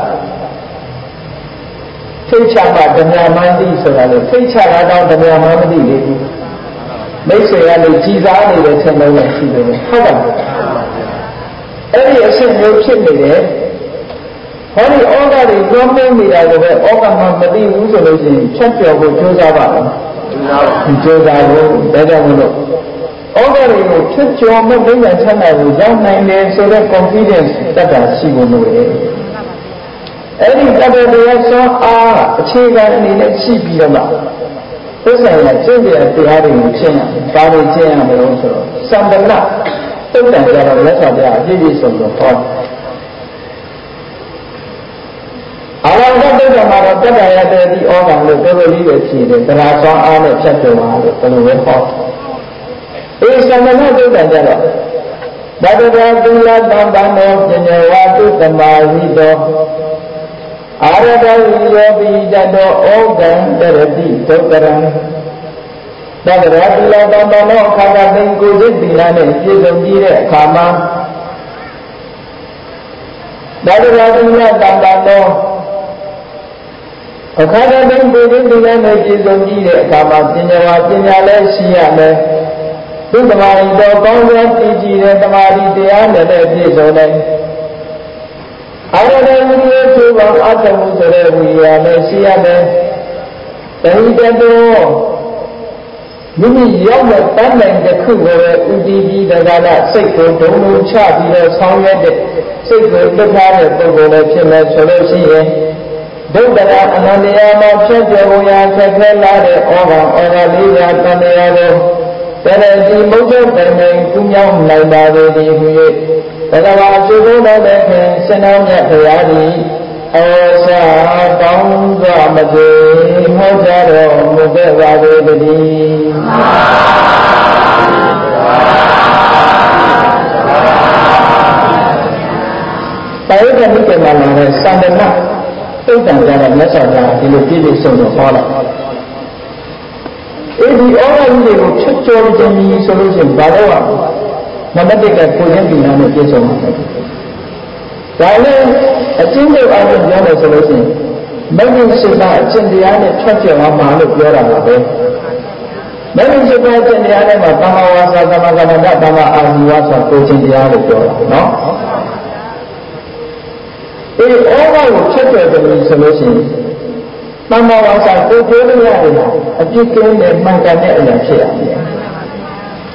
ထိတ်ချတာဓမ္မမန္တိဆိုတာလေထိတ်ချတာတော့ဓမ္မမန္တိလေမိတ်ဆွေကလေကြည်စားနေတဲ့ဆင်းလုံးနဲ့ရှိတယ်ဟုတ်ပါဘူးအဲ့ဒီအဖြစ်မျိုးဖြစ်နေတယ်ဟောဒီဩဃတွေတွန်းမင်းနေတာကိုပဲဩဃမှမသိဘူးဆိုလို့ရှိရင်ဖြတ်ကျော်ဖို့ကြိုးစားပါလားကြိုးစားဖို့ဒါကြောင့်မလို့ဩဃတွေကိုဖြတ်ကျော်မဲ့ဘုရားချမ်းသာကိုရောက်နိုင်တယ်ဆိုတဲ့ confidence တတ်တာရှိဖို့လိုတယ်အဲ့ဒီတတ္တတရားဆွမ်းအားအခြေခံအနေနဲ့ရှိပြီးတော့မှသစ္စာရကျင့်တဲ့တရားတွေကိုရှင်းရတယ်။ဒါတွေရှင်းရမယ်လို့ဆိုတော့သံတနာတုတ်တန်ကြတော့လက်ဆောင်တရားအပြည့်ပြည့်စုံစုံဟောအာရဏတုတ်တန်မှာတော့တတ္တရတဲ့ဒီဩဃံလို့တော်တော်လေးပဲဖြေတယ်။တရားဆွမ်းအားနဲ့ဖြတ်ကျော်ပါလို့ဘယ်လိုပဲဟောအေးသံတနာတုတ်တန်ကြတော့ဘဂဝါတုလတံပံနောပညာဝတုသမာဟိတောအာရတဝိယောပိတတောဩဃံတရတိဒုက္ကရံသက္ကရာတိလတံပံနောခန္ဓာသိကိုယ်စိတ်သီလနဲ့ပြည့်စုံကြည့်တဲ့အခါမှာသက္ကရာတိလတံပံနောအခါတိုင်းကိုယ်စိတ်သီလနဲ့ပြည့်စုံကြည့်တဲ့အခါမှာပညာဝပညာလည်းရှိရမယ်သူသမာဓိတော်ကောင်းစွာတည်ကြည်တဲ့သမာဓိတရားနဲ့ပြည့်စုံတယ်အာရဏဝိရိယသူပေါင်းအတ္တမှုဆိုတဲ့ဝိရိယနဲ့ရှိရတယ်တဟိတတောမိမိရောက်တဲ့တန်နိုင်တစ်ခုကိုပဲဥတည်ပြီးတက္ကနာစိတ်ကိုဒုံလုံးချပြီးတော့ဆောင်ရွက်တဲ့စိတ်ကိုလွတ်ထားတဲ့ပုဂ္ဂိုလ်လည်းဖြစ်မယ်ဆိုလို့ရှိရင်ဒုက္ခရာအနန္တရာမှာဖြစ်ပြဝရာခက်ခဲလာတဲ့ဩဃလေးရာတန်တရားကိုတရတိမုတ်တဲ့တိုင်တိုင်ကုမြောင်းနိုင်ပါလေဒီဟူ၍ဘဂဝါအကျိုးတော်တဲ့ခင်ရှင်တော်မြတ်ဘုရားသည်ဩဇာကောင်းစွာမပြေဟောကြားတော်မူခဲ့ပါလေတည်းတာယကမိကမှာလာတဲ့သံတနာတုတ်တန်ကြတဲ့မြတ်စွာဘုရားဒီလိုပြည့်ပြည့်စုံစုံဟောလိုက်ဒီဩဃကြီးတွေကိုဖြတ်ကျော်ခြင်းကြီးဆိုလို့ရှိရင်ဘာလို့နံပါတ်1ကကိုယ်ချင်းပြည်နာနဲ့ပြည့်စုံမှာလဲဒါလည်းအချင်းချင်းအားဖြင့်ပြောမယ်ဆိုလို့ရှိရင်မဂ္ဂင်ရှိတာအချင်းတရားနဲ့ဖြတ်ကျော်မှာလို့ပြောတာပါပဲမဂ္ဂင်ရှိတာအချင်းတရားနဲ့မှာသမ္မာဝါစာသမ္မာကမ္မန္တသမ္မာအာဇီဝဆိုကိုယ်ချင်းတရားလို့ပြောတာနော်ဒီဩဃကိုဖြတ်ကျော်ခြင်းဆိုလို့ရှိရင်သမ္မာဝါစာကိုယ်ပြောလို့ရတယ်အပြစ်ကင်းတဲ့မှန်ကန်တဲ့အရာဖြစ်ရမယ်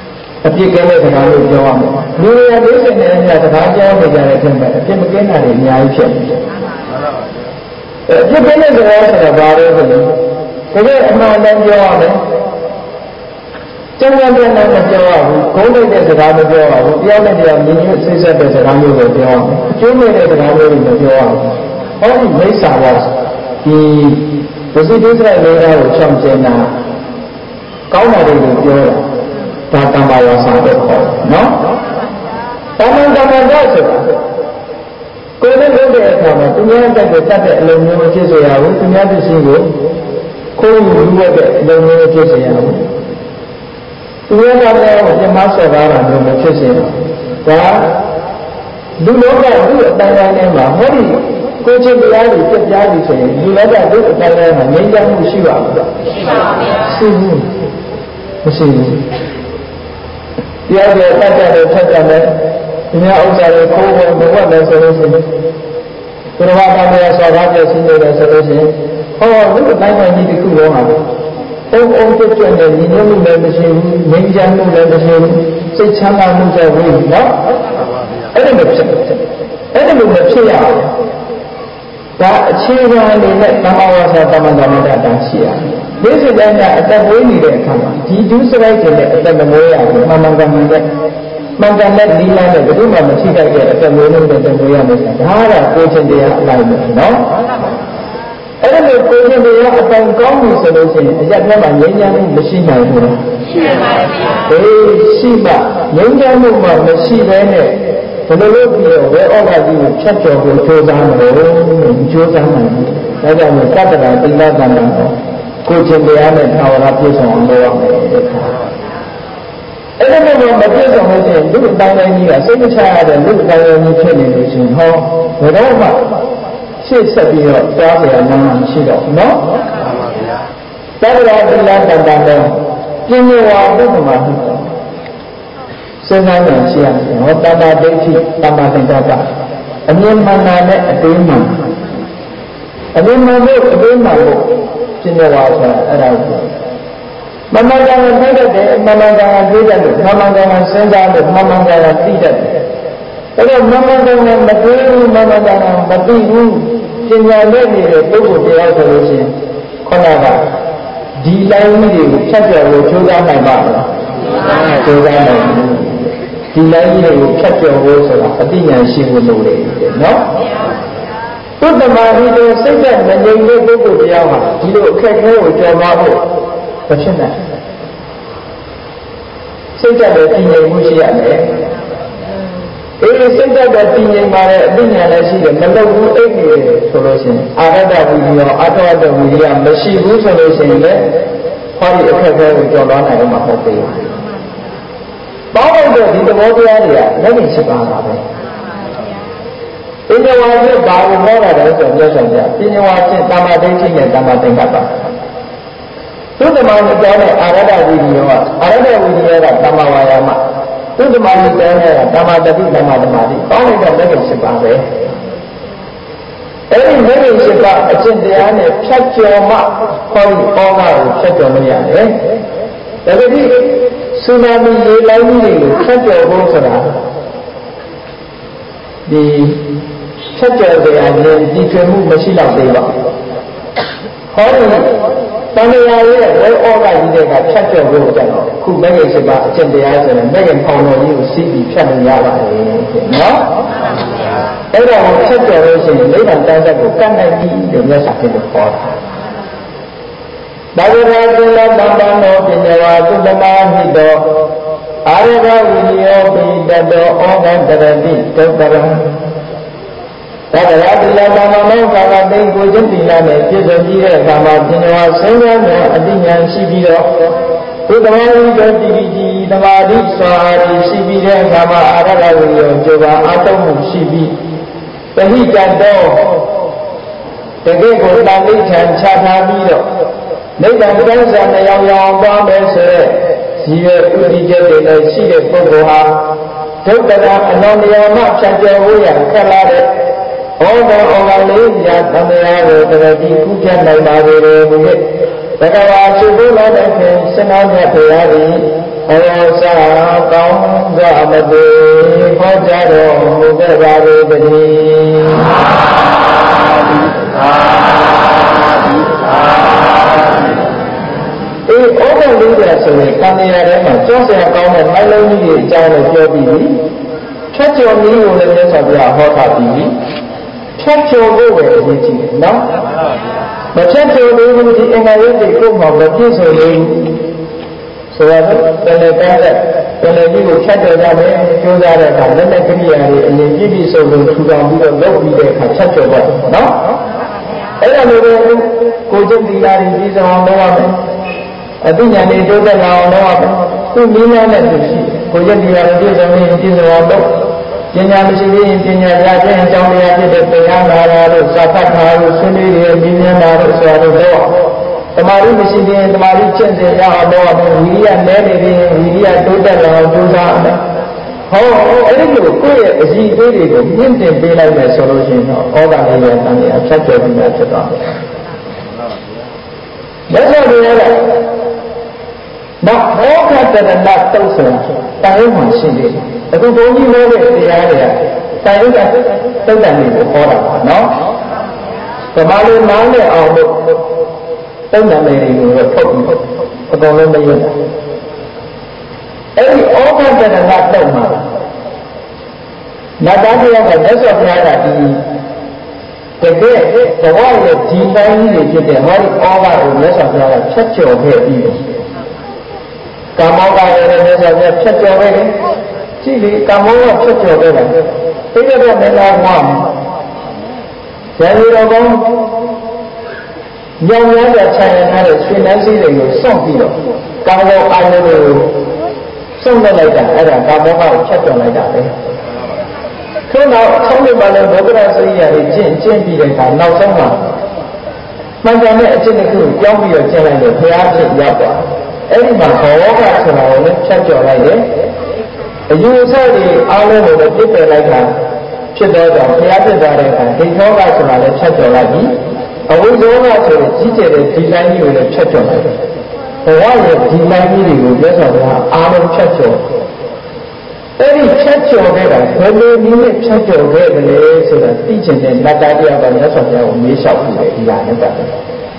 အပြစ်ကင်းတဲ့စကားလို့ပြောရမယ်လူတွေကလေးစင်နေတဲ့စကားပြောနေကြတဲ့အချိန်မှာအပြစ်မကင်းတာတွေအများကြီးဖြစ်နေတယ်အပြစ်ကင်းတဲ့စကားဆိုတာဘာလဲဆိုရင်တကယ်အမှန်တမ်းပြောရမယ်ကျန်တဲ့ပြန်မပြောရဘူးဂုဏ်တဲ့စကားမပြောရဘူးတရားနဲ့တရားမြင်ညွတ်ဆိတ်ဆက်တဲ့စကားမျိုးကိုပြောရမယ်အကျိုးမဲ့တဲ့စကားမျိုးတွေမပြောရဘူးဟောဒီမိစ္ဆာဝါဒီဝစီဒုစရိုက်လေးပါးကိုချောင်ကျင်တာကောင်းတာတွေကိုပြောတာဒါတမ္မာဝါစာပဲခေါ်နော်တမ္မာတော့ဆိုတာကိုယ်နဲ့လုပ်တဲ့အခါမှာသူများတက်ကိုတတ်တဲ့အလုံးမျိုးဖြစ်စေရဘူးသူများပစ္စည်းကိုခိုးယူရတဲ့အလုံးမျိုးဖြစ်စေရဘူးသူများကလည်းပြမဆော်ကားတာမျိုးမဖြစ်စေဘူးဒါလူလောကသူ့အတိုင်းတိုင်းထဲမှာဟောဒီကိုယ်ချင်းတရားတွေပြပြပြီးဆိုရင်လူလောကသူ့အတိုင်းတိုင်းမှာငြိမ်းချမ်းမှုရှိပါဘူးရှိပါဘူးရှိဘူးမရှိဘူးတရားတွေတတ်တယ်ထက်တယ်ဒီများဥစ္စာတွေခိုးဖို့မဝတ်မယ်ဆိုလို့ရှိရင်ဘုရားဘာသာဆော်ကားပြည့်စုံနေတယ်ဆိုလို့ရှိရင်ဟောလူအတိုင်းတိုင်းကြီးတစ်ခုလုံးဟာအုံပြည့်တဲ့ညီညွတ်မှုလည်းမရှိဘူးငြိမ်းချမ်းမှုလည်းမရှိဘူးစိတ်ချမ်းသာမှုကြောင့်ဘူးနော်အဲ့ဒါမဖြစ်ဘူးအဲ့ဒါမဖြစ်ရဘူးဒါအခြေခံအနေနဲ့သမာဝါစာတမန်တော်နဲ့တာရှိရတယ်ဒီစိတ်တိုင်းကအသက်မွေးနေတဲ့အခါမှာဒီဒုစရိုက်တွေနဲ့အသက်မမွေးရဘူးမှန်မှန်ကန်ကန်နဲ့မှန်ကန်တဲ့ဒီလမ်းနဲ့ဘယ်သူမှမထိခိုက်တဲ့အသက်မွေးလို့တဲ့မွေးရမယ်ဆိုတာဒါကကိုယ်ချင်းတရားအလိုက်ပဲနော်အဲ့ဒါလို့ကိုယ်ချင်းတရားအတိုင်းကောင်းပြီဆိုလို့ရှိရင်အရက်ထဲမှာငြိမ်းချမ်းမှုမရှိနိုင်ဘူးလားရှိပါပါဘုရားရှိမှငြိမ်းချမ်းမှုမှမရှိဘဲနဲ့ဘယ်လိုလုပ်ပြီးတော့ဝေဩဃကြီးကိုဖြတ်ကျော်ဖို့ကြိုးစားမလို့ကြိုးစားနိုင်ဘူးဒါကြောင့်သတ္တရာတိလကံတော်ကိုယ်ချင်းတရားနဲ့သာဝရပြည့်စုံအောင်လုပ်ရမယ်အဲ့ဒါမျိုးမပြည့်စုံလို့ရှိရင်လူအတိုင်းတိုင်းကြီးကစိတ်မချရတဲ့လူအတိုင်းတိုင်းကြီးဖြစ်နေလို့ရှိရင်ဟောဘယ်တော့မှရှေ့ဆက်ပြီးတော့ကြားကြရမှမရှိတော့ဘူးနော်သတ္တရာတိလကံတော်ပြင်းပြဝါဘုဒ္ဓမှာစဉ်းစားကြည့်ရမယ်ဟောတမ္မာဒိဋ္ဌိတမ္မာသင်္ကပ္ပအမြင်မှန်တာနဲ့အသေးမှန်အမြင်မှန်လို့အသေးမှန်လို့ပြင်းပြဝါဆိုတာအဲ့ဒါကိုမမှန်ကန်သိတတ်တယ်မမှန်ကန်သိတတ်လို့မမှန်ကန်စဉ်းစားလို့မမှန်ကန်သိတတ်တယ်အဲ့တော့မမှန်ကန်မသိဘူးမမှန်ကန်မသိဘူးပညာနဲ့နေတဲ့ပုဂ္ဂိုလ်တရားဆိုလို့ရှိရင်ခေါင်းကဒီတိုင်းကြီးတွေကိုဖြတ်ကျော်လို့ကြိုးစားနိုင်ပါ့မလားကြိုးစားနိုင်ဘူးဒီတိုင်းကြီးတွေကိုဖြတ်ကျော်ဖို့ဆိုတာအသိဉာဏ်ရှိဖို့လိုတယ်နော်သုတ္တမဟိတောစိတ်သက်မငြိမ်တဲ့ပုဂ္ဂိုလ်တရားဟာဒီလိုအခက်အခဲကိုကျော်သွားဖို့မဖြစ်နိုင်စိတ်သက်တဲ့တည်ငြိမ်မှုရှိရမယ်စိတ်သက်တဲ့တည်ငြိမ်ပါတဲ့အသိဉာဏ်လည်းရှိတယ်မလုပ်ဘူးအိပ်နေတယ်ဆိုလို့ရှိရင်အာရတဝိရိယအထဝတဝိရိယမရှိဘူးဆိုလို့ရှိရင်လည်းဟောဒီအခက်အခဲကိုကျော်သွားနိုင်မှာမဟုတ်သေးဘူးပေါင်းလိုက်တော့ဒီသဘောတရားတွေကလက်နဲ့ချက်ပါတာပဲပညာဝါကျဘာကိုဟောတာလဲဆိုတော့မြတ်စွာဘုရားပညာဝါကျတမ္မာဒိဋ္ဌိနဲ့တမ္မာသင်္ကပ္ပသုတ္တမဝိတ္တနဲ့အာရတဝိရိယကအာရတဝိရိယကတမ္မာဝါယာမသုတ္တမဝိတ္တနဲ့တမ္မာတတိတမ္မာသမာဓိပေါင်းလိုက်တော့လက်နဲ့ချက်ပါပဲအဲ့ဒီလက်နဲ့ချက်ပါအကျင့်တရားနဲ့ဖြတ်ကျော်မှဟောဒီပေါင်းတာကိုဖြတ်ကျော်လို့ရတယ်ဒါပေမဲ့ဆူနာမီရေလိုင်းကြီးတွေကိုဖြတ်ကျော်ဖို့ဆိုတာဒီဖြတ်ကျော်ကြရခြင်းဒီကျွေးမှုမရှိတော့သေးပါဘူးဟောဒီတန်လျာရဲ့ဝဲဩဃကြီးတွေကဖြတ်ကျော်ဖို့ကြတော့ခုမဲ့ရင်ရှိပါအကျင့်တရားဆိုရင်မဲ့ရင်ပေါင်းတော်ကြီးကိုစီးပြီးဖြတ်လို့ရပါတယ်နော်အဲ့တော့ဖြတ်ကျော်လို့ရှိရင်နိဗ္ဗာန်တန်းတဲ့ကိုကတ်နိုင်ပြီလို့မြတ်စွာဘုရားခေါ်တာဘာဝရကုလတမ္ပန္နောပညာဝသုတ္တမဟိတောအာရဂဝိနိယောပိတတောဩဃတရတိဒုက္ခရံသတ္တရာတိလတမ္ပန္နောကာကတိကိုကျင့်တိလာနဲ့ပြည့်စုံကြည့်တဲ့အခါမှာပညာဝစဉ်းစားများအတိညာရှိပြီးတော့သုတ္တမဟိတောတိတိကြီးသမာဓိစွာအားဖြင့်ရှိပြီးတဲ့အခါမှာအာရဂဝိနိယောဇေဘာအတုံးမှုရှိပြီးပဟိတတောတကယ့်ကိုတာလိဋ္ဌံချထားပြီးတော့နိဗ္ဗာန်တရားစာမရောက်အောင်သွားမယ်ဆိုတဲ့ရည်ရွယ်ဥတည်ချက်တွေနဲ့ရှိတဲ့ပုဂ္ဂိုလ်ဟာဒုက္ခရာအနောမယမဖြတ်ကျော်ဖို့ရခက်လာတဲ့ဩဃလေးညာသံဃာကိုတရတိကုပြနိုင်ပါလေဘုရားဘဂဝါရှိခိုးလာတဲ့ဖြင့်စင်တော်မြတ်ဘုရားသည် sa kaung sa mate ho ja ro mu ke ba re taniဩဃလေးပြဆိုရင်ကံရထဲမှာကြောက်စရာကောင်းတဲ့မိုင်းလုံးကြီးအကြောင်းကိုပြောပြီးပြီဖြတ်ကျော်နည်းကိုလည်းမြတ်စွာဘုရားဟောထားပြီးပြီဖြတ်ကျော်ဖို့ပဲအရေးကြီးတယ်နော်မဖြတ်ကျော်လို့ဒီအင်္ဂါရုပ်တွေကိုမှမပြည့်စုံဘူးဆိုတော့တဏှာကတဲ့တဏှာကြီးကိုဖြတ်ကျော်ကြမယ်ကြိုးစားတဲ့အခါလက်နဲ့ကိရိယာတွေအရင်ပြည့်ပြည့်စုံစုံထူထောင်ပြီးတော့လုပ်ပြီးတဲ့အခါဖြတ်ကျော်တော့နော်အဲ့ဒါလိုပဲကိုကျင့်တရားတွေပြီးဆုံးအောင်လုပ်ရမယ်အသိဉာဏ်တွေတိုးတက်လာအောင်လုပ်ရမယ်သူနည်းများနဲ့သူရှိကိုကျင့်တရားတွေပြည့်စုံရင်ပြည့်စုံအောင်လုပ်ပညာမရှိရင်ပညာရခြင်းအကြောင်းတရားဖြစ်တဲ့တရားနာတာတို့စာဖတ်တာတို့ဆွေးနွေးတွေမြင်မြင်တာတို့ဆိုတာတို့တော့တမာရီမရှိရင်တမာရီကျင့်စဉ်ရအောင်လုပ်ရမယ်ဝိရိယနဲနေရင်ဝိရိယတိုးတက်လာအောင်ကြိုးစားရမယ်ဟောအဲ့ဒီလိုကိုယ့်ရဲ့အစီအသေးတွေကိုမြင့်တင်ပေးလိုက်မယ်ဆိုလို့ရှိရင်တော့ဩဃလေးရဲ့တန်တရားဖြတ်ကျော်ပြီးမှဖြစ်သွားတယ်လက်ဆက်တွေရတဲ့နောက်ဩဃတရဏတုတ်ဆိုတာတိုင်းမှာရှိနေတယ်အခုဘုန်းကြီးပြောတဲ့တရားတွေကတိုင်းကတုတ်တန်တွေကိုဟောတာပါနော်ဗမာလူနားနဲ့အောင်လို့တုတ်တန်တွေကိုထုတ်ပြီးအကုန်လုံးမရတာအဲ့ဒီဩဃတရဏတုတ်မှာနတ်သားတရားကလက်ဆက်ပြားတာဒီတကယ်ဘဝရဲ့ဒီတိုင်းကြီးတွေဖြစ်တဲ့ဟောဒီဩဃကိုလက်ဆက်ပြားတာဖြတ်ကျော်ခဲ့ပြီးတယ်ကာမောကလည်းလက်ဆက်ပြားဖြတ်ကျော်ခဲ့တယ်ကြည့်လေကာမောကဖြတ်ကျော်ခဲ့တယ်သိတဲ့တော့မင်းသားကဇာတိတော်ကောင်းညောင်ရတဲ့ခြံရထားတဲ့ရွှေနှမ်းစည်းတွေကိုစောင့်ပြီးတော့ကာမောအာယုကိုစောင့်လိုက်တာအဲ့ဒါကာမောကကိုဖြတ်ကျော်လိုက်တာပဲထို့နောက်ဆောင်းနေပါလဲဘုရားစရိယာတွေကျင့်ပြီးတဲ့အခါနောက်ဆုံးမှာမှန်ကန်တဲ့အကျင့်တစ်ခုကြောင်းပြီးတော့ကျင့်လိုက်လို့ဘုရားဖြစ်ရောက်သွားအဲ့ဒီမှာဘောဂဆိုတာကိုလည်းဖြတ်ကျော်လိုက်တယ်အယူအဆတွေအားလုံးကိုလည်းပြစ်ပယ်လိုက်တာဖြစ်တော့ကြောင့်ဘုရားဖြစ်သွားတဲ့အခါဒိဋ္ဌောကဆိုတာလည်းဖြတ်ကျော်လိုက်ပြီအဝိဇ္ဇောကဆိုရင်ကြီးကျယ်တဲ့ဒီတိုင်းကြီးကိုလည်းဖြတ်ကျော်လိုက်တယ်ဘဝရဲ့ဒီတိုင်းကြီးတွေကိုပြောဆိုတာအားလုံးဖြတ်ကျော်အဲ့ဒီဖြတ်ကျော်ခဲ့တာဘယ်လိုနည်းနဲ့ဖြတ်ကျော်ခဲ့တယ်လဲဆိုတာသိချင်တဲ့နတ်သားတရားကမြတ်စွာဘုရားကိုမေးလျှောက်ပြီးတယ်ဒီဟာနဲ့ပတ်သက်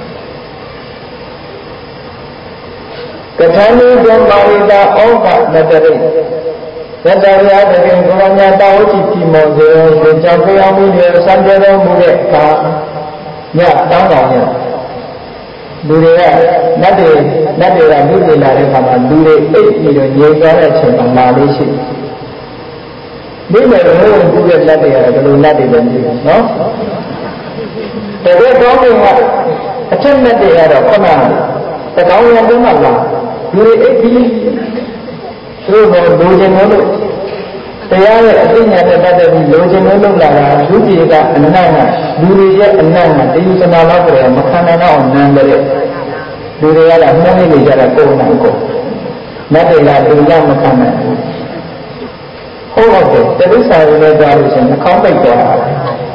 ကထာနိဒံမာရိတာဩဃနတရိသတ္တရာတကင်ဘုရားမြတ်တာဝတိတိမောဇေရွှေကြောင့်ပြောင်းမှုတွေစံကြတော်မူတဲ့အခါညတောင်းတော်ညလူတွေကနတ်တွေကလူတွေလာတဲ့အခါမှာလူတွေအိတ်ပြီးတော့ငြိမ်သွားတဲ့အချိန်မှာလာလေးရှိမိမယ်ဘုရားပြုတဲ့လက်တွေကဘယ်လိုလက်တွေလဲမသိဘူးနော်တကယ်ကောင်းကအထက်လက်တွေကတော့ခဏတကောင်းရံတုံးမှလာလူတွေအိတ်ပြီးသူတို့လိုချင်လို့တရားရဲ့အသိဉာဏ်နဲ့ပတ်သက်ပြီးလိုချင်လို့လာတာလူကြီးကအနတ်ကလူတွေရဲ့အနတ်ကတယုစနာလောက်ပေါ်မခံနိုင်တော့နန်းတဲ့လူတွေကလည်းနှမ်းနေကြတာကိုယ်နိုင်ကိုမတ်တွေကသူရမခံနိုင်ဘူးဟုတ်တယ်တတိစာရင်းနဲ့ကြားလို့ရှိရင်နှာခေါင်းပိတ်သွားတာ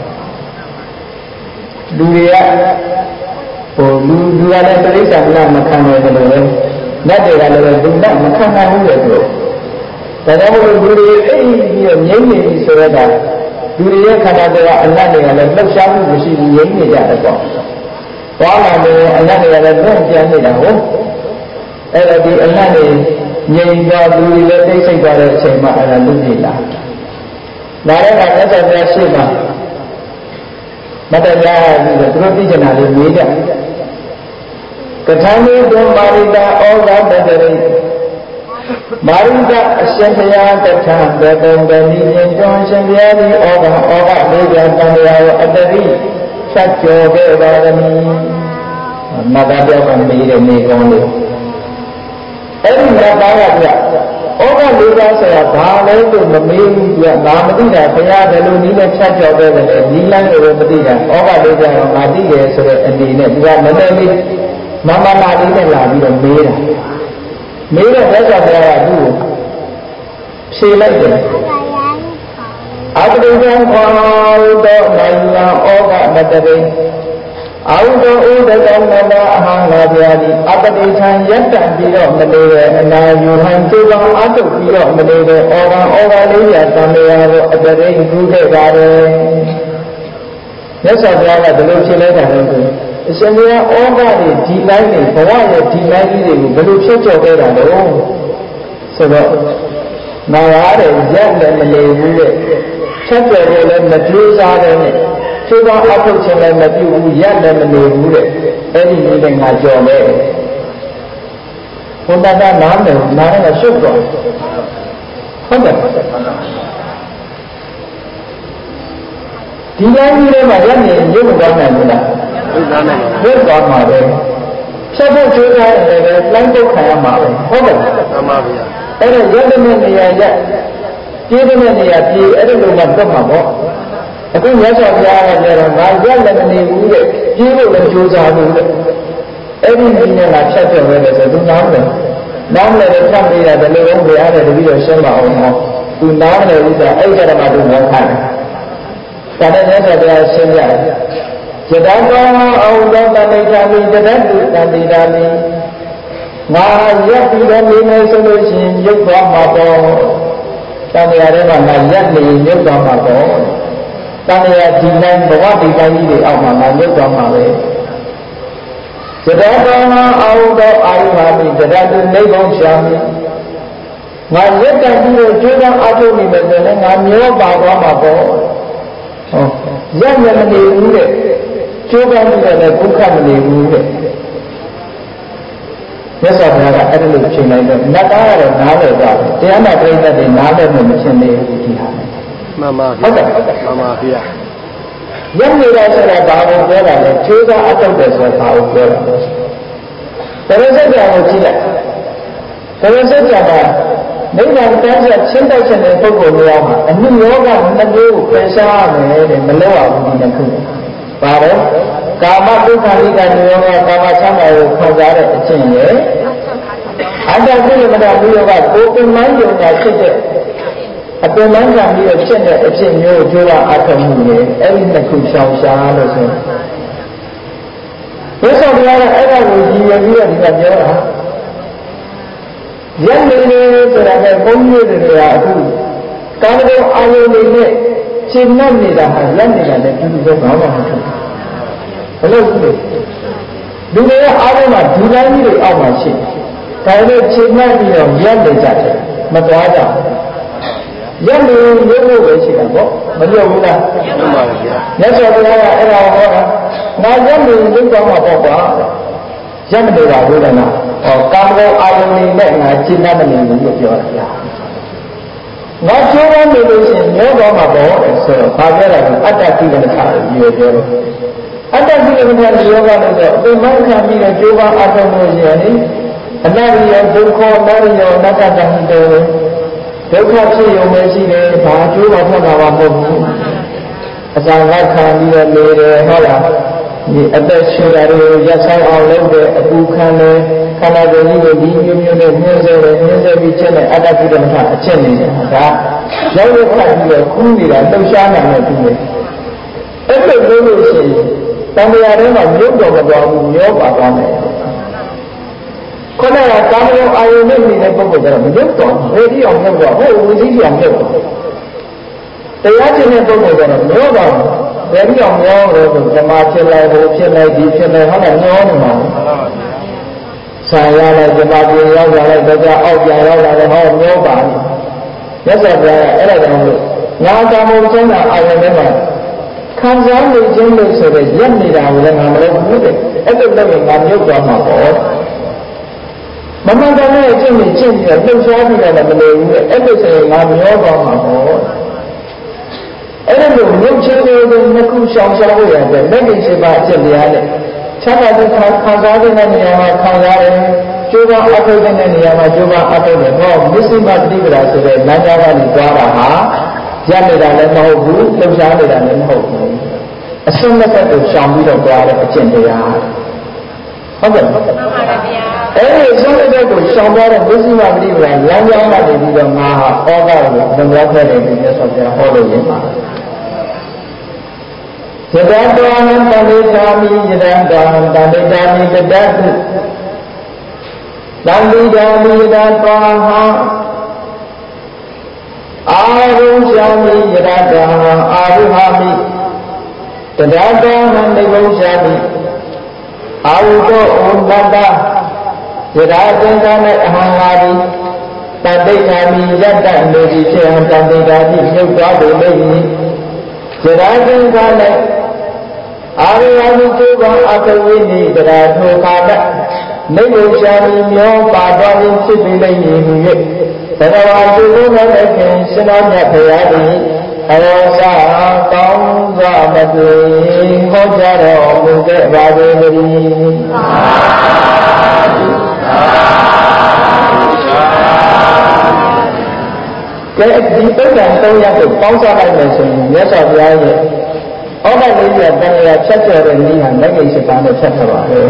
လူတွေကလူကလည်းတတိစာရင်းမခံနိုင်တယ်လို့ပဲမတ်တွေကလည်းသူကမခံနိုင်ဘူးလေသူဒါကြောင့်မို့လူတွေအိပ်ပြီးတော့ငြိမ့်နေပြီဆိုတော့လူတွေရဲ့ခန္ဓာတွေကအနတ်တွေကလည်းလှုပ်ရှားမှုမရှိဘူးငြိမ့်နေကြတယ်ပေါ့။သွားလာနေအနတ်တွေကလည်းလွန့်ပြန်နေတာဟုတ်။အဲ့တော့ဒီအနတ်တွေငြိမ့်သွားလူတွေလည်းသိစိတ်သွားတဲ့အချိန်မှာအဲ့ဒါလူကြီးလာ။ဒါလည်းကသက်သက်ပြရှိမှမတရားပြီးတော့သူတို့သိချင်တာလေးမေးကြ။ကထာမေတုမာရိတာဩဃတတရိမာရိကအရှင်ဘုရားတထံဘယ်တုံတနည်းရင်တော်ရှင်ဘုရားသည်ဩဃလေးပြတန်တရားကိုအတ္တိဖြတ်ကျော်ခဲ့ပါသည်။နတ်သားပြောကမေးတဲ့နေကောင်းလေးအဲ့ဒီနတ်သားကပြဩဃလေးပါးဆိုတာဘာလဲလို့မမေးဘူးပြငါမသိတာဘုရားဘယ်လိုနည်းနဲ့ဖြတ်ကျော်ခဲ့တယ်လဲနီးလန်းကိုမသိတာဩဃလေးပါးတော့ငါသိတယ်ဆိုတဲ့အနေနဲ့သူကနည်းနည်းလေးမမလာလေးနဲ့လာပြီးတော့မေးတာမေးတော့ဘုရားဘုရားကသူ့ကိုဖြေလိုက်တယ်အတ္တိယံခေါ်တော့နိုင်လာဩဃမတရိ Auto Udamana Ahangadi, Apatitan Yatan Piro Malay, and now you have to go out of Piro Malay, over Lydia, Tamil, at the rain good garden. Yes, I got the Luciana. It's a mere already delighting, for why a delighting, the Luciano Gado. So now I am young and Malay, chapter and the Jews are in it. So now approaching them that you young them and they would any meeting at your way. When that none a sugar. Did I need my young name? You would not good God, my way. Several children and a blanket Kayama. And a gentleman they are yet. Given any appeal, everyone come up. I think yes, I got them and you will choose our mood. Every meaning I check your letters, I do not know. Now let it come here that they won't be added to be a shema or not. Do not know is the age of my doing one time. But then yes, I got Senya. Jadaka, our love that they tell me, Jadaki. Now, yet we don't need no solution, you got my ball. Tell me, I don't know, yet you got my ball. Tanya dinan bawa dibayi di awal malu dama le. Jadaka auto ayu kami, jadaka nebong siami. Ngajak kami juga ada ni macam ngambil bawa bawa. Oh, jangan meniru. Juga kita bukan meniru. Biasa berada ada lucu lagi. Nak ada nada dah. Dia nak berita di nada macam ni dia. Mama, Mama, yeah. Young ladies are about to choose out of this one. There is a Jamila. There is a Java. Maybe I'm going to send us in a Pogoma, and New York and the new Pesa and Maloa in the Kudu. Father, Kama Kukani and New York, Kama Sama, Kazara, Chin. I don't think about New York, open mind of that city. At the moment, we are sending a new Jura Atamuni, every Naku Shansha. Yes, I ever will be a real Yara. Young ladies that have one year in the Yahoo. Cargo Ayoli, Chinamida has landed at the Tuesday. Hello, do they have do they need our ship? Cargo Chinamida, young lady, Madada. Young lady, you will see them, but you will not. Yes, I will. Now, young lady, you come up. Young lady, I will not. Or Cargo Ayoli, and Chinamida, you will. Not so one relation, no Roma board, so Pavera, attacking the car, you will. Attacking the yoga, they might come in a Juba Atomosiani, and now you have to call Mario Nakatan. Doka see your messy, Paju, as I like Kami later, Hola, the address should I do, yes, I all over a book Canada, you music, region, and other people have a challenge. Now you have your Kumi and no Shana to me. Every revolution, then we are in a new dog your Papa. Kona Kamo Ayoni in a book of them, ready on the wall, who is easy on the wall. They are in a book of them, no one, ready on your the Marcella, Chile, Chile, no. Sayana, the Madi, the Oga, the home, nobody. Yes, I have now Kamo I remember. Comes on the gender so that young lady, I will have with it. Every living on your grandma. Mama Dana is in the chin, no shopping at the Malay, everything I'm your mama. Everyone, no children, no cool shops away, and the legacy about Jillian. Chaka Kazan and Yama Kazan, Juba Akogan and Yama Juba Akogan, missing my Libra today, Nagara and Guadaha, Jamida and Mohu, no Jamida and Mohu. A similar type of Shambi of Guada, Jillian. Every Sunday to somewhere busy my Libra, Langa, the Libra Maha, all the Langa, the yes of their holy. Yadadvahan Tanditami Yadadvahan Tanditami Tadatu Tanditami Yadadvahan Arushami Yadadvahan Aruhami Yadadvahan Nivushami Aruto Umbada Yadadvahan Ahangari Tanditami Yadadvahan Nidishan Tanditami Yudhadvahan Yadadvahan Ariyami Tuba Akawini Dharatu Kada Nivushami Myo Padwani Chipilai Yuye Tadavatu Nadakin Sinanya Payadi Arasa Kaunza Madri Hojaro Muje Vadeviri Deeper than Toya to Pausa by Messin, yes of Yaya. All my lady have done a chapter and me and legacy upon the chapter.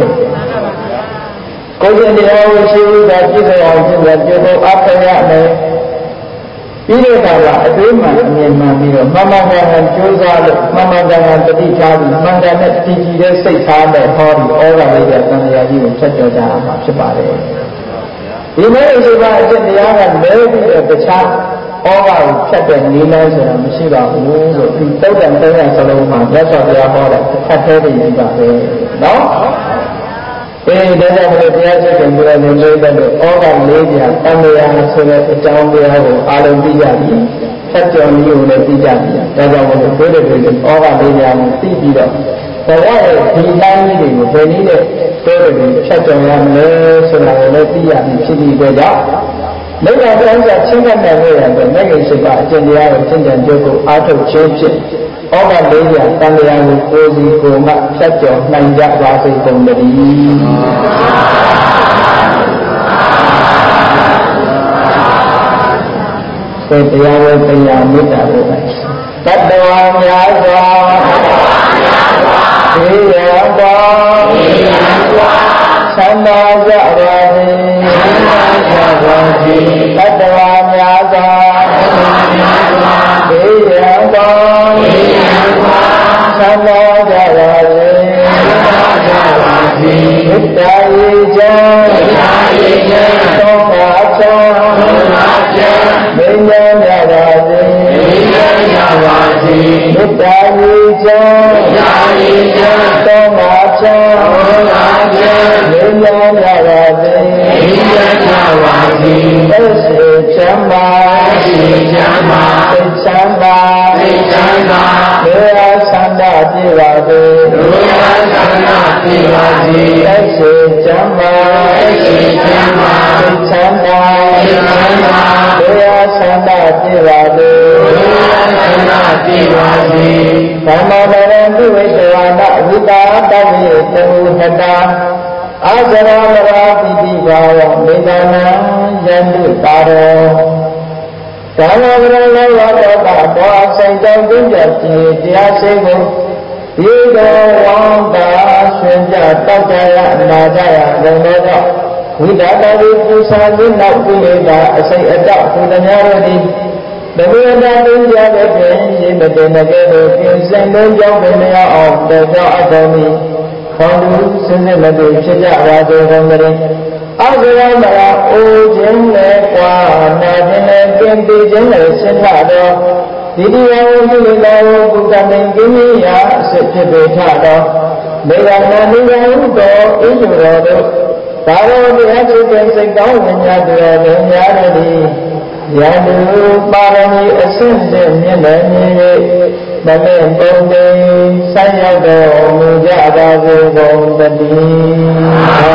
Go in the old shoes that you know that you go after that man. Pilekala, a dream man, Mama and Joseph, Mama and the Italy, Mama and Tiki, they say, Time and Hardy, all the lady have done a you chapter down, Shabbat. You may say, I said the young and baby of the child. All our chapter Nilas and Shiva, who told them Solomon, that's what they are called Catholic. No? They never have the answer and all our ladies and family so that the town they have Alabia, chapter on you, let the Jabia. That's what the good reason, all our ladies and see it. But why he landed when he needed chapter on so that let the city go down. Later on, I think I'm aware of the negative about India and Joko out of change. All my lady and family will cozy go much such a Nanja Rasi from the so the other thing I meet that woman. But the one Yaza, Sanda Javadi. Tadavanyasa Deyava Samajavadi Vittayija Somacha Vinyanyavadi Vittayija Somacha Vinyanyavadi Chamba, Chamba, Dea Chanda Divadi, Chamba, Chanda, Dea Chanda Divadi, Kamarandu Vishwana Vita Tavi Teruhata, Azara Marati Divaya Vedana Yandu Taro Tamavara Lavata Saint Vijati Diasego Yigo Wanda Shinja Takaya Najaya Gomoda Vidata Vipusa Vinapuyeda say adopt to the Narodi the Veda India in the Denagado in Saint Jovenia of the Adami Hondu Sinamadu Chija Rajo Romeri Azamara O Jinekwa Nadine Gimbi Jine Sinado Didia Ulilao Bukamin Gimia Sitibitado Megana Nigarudo Ijurodo Taro the African Sigal in Yadu Yaradi Yadu Parani Ascension Yene Bamen Bonde Sayado Mujada Vogondadi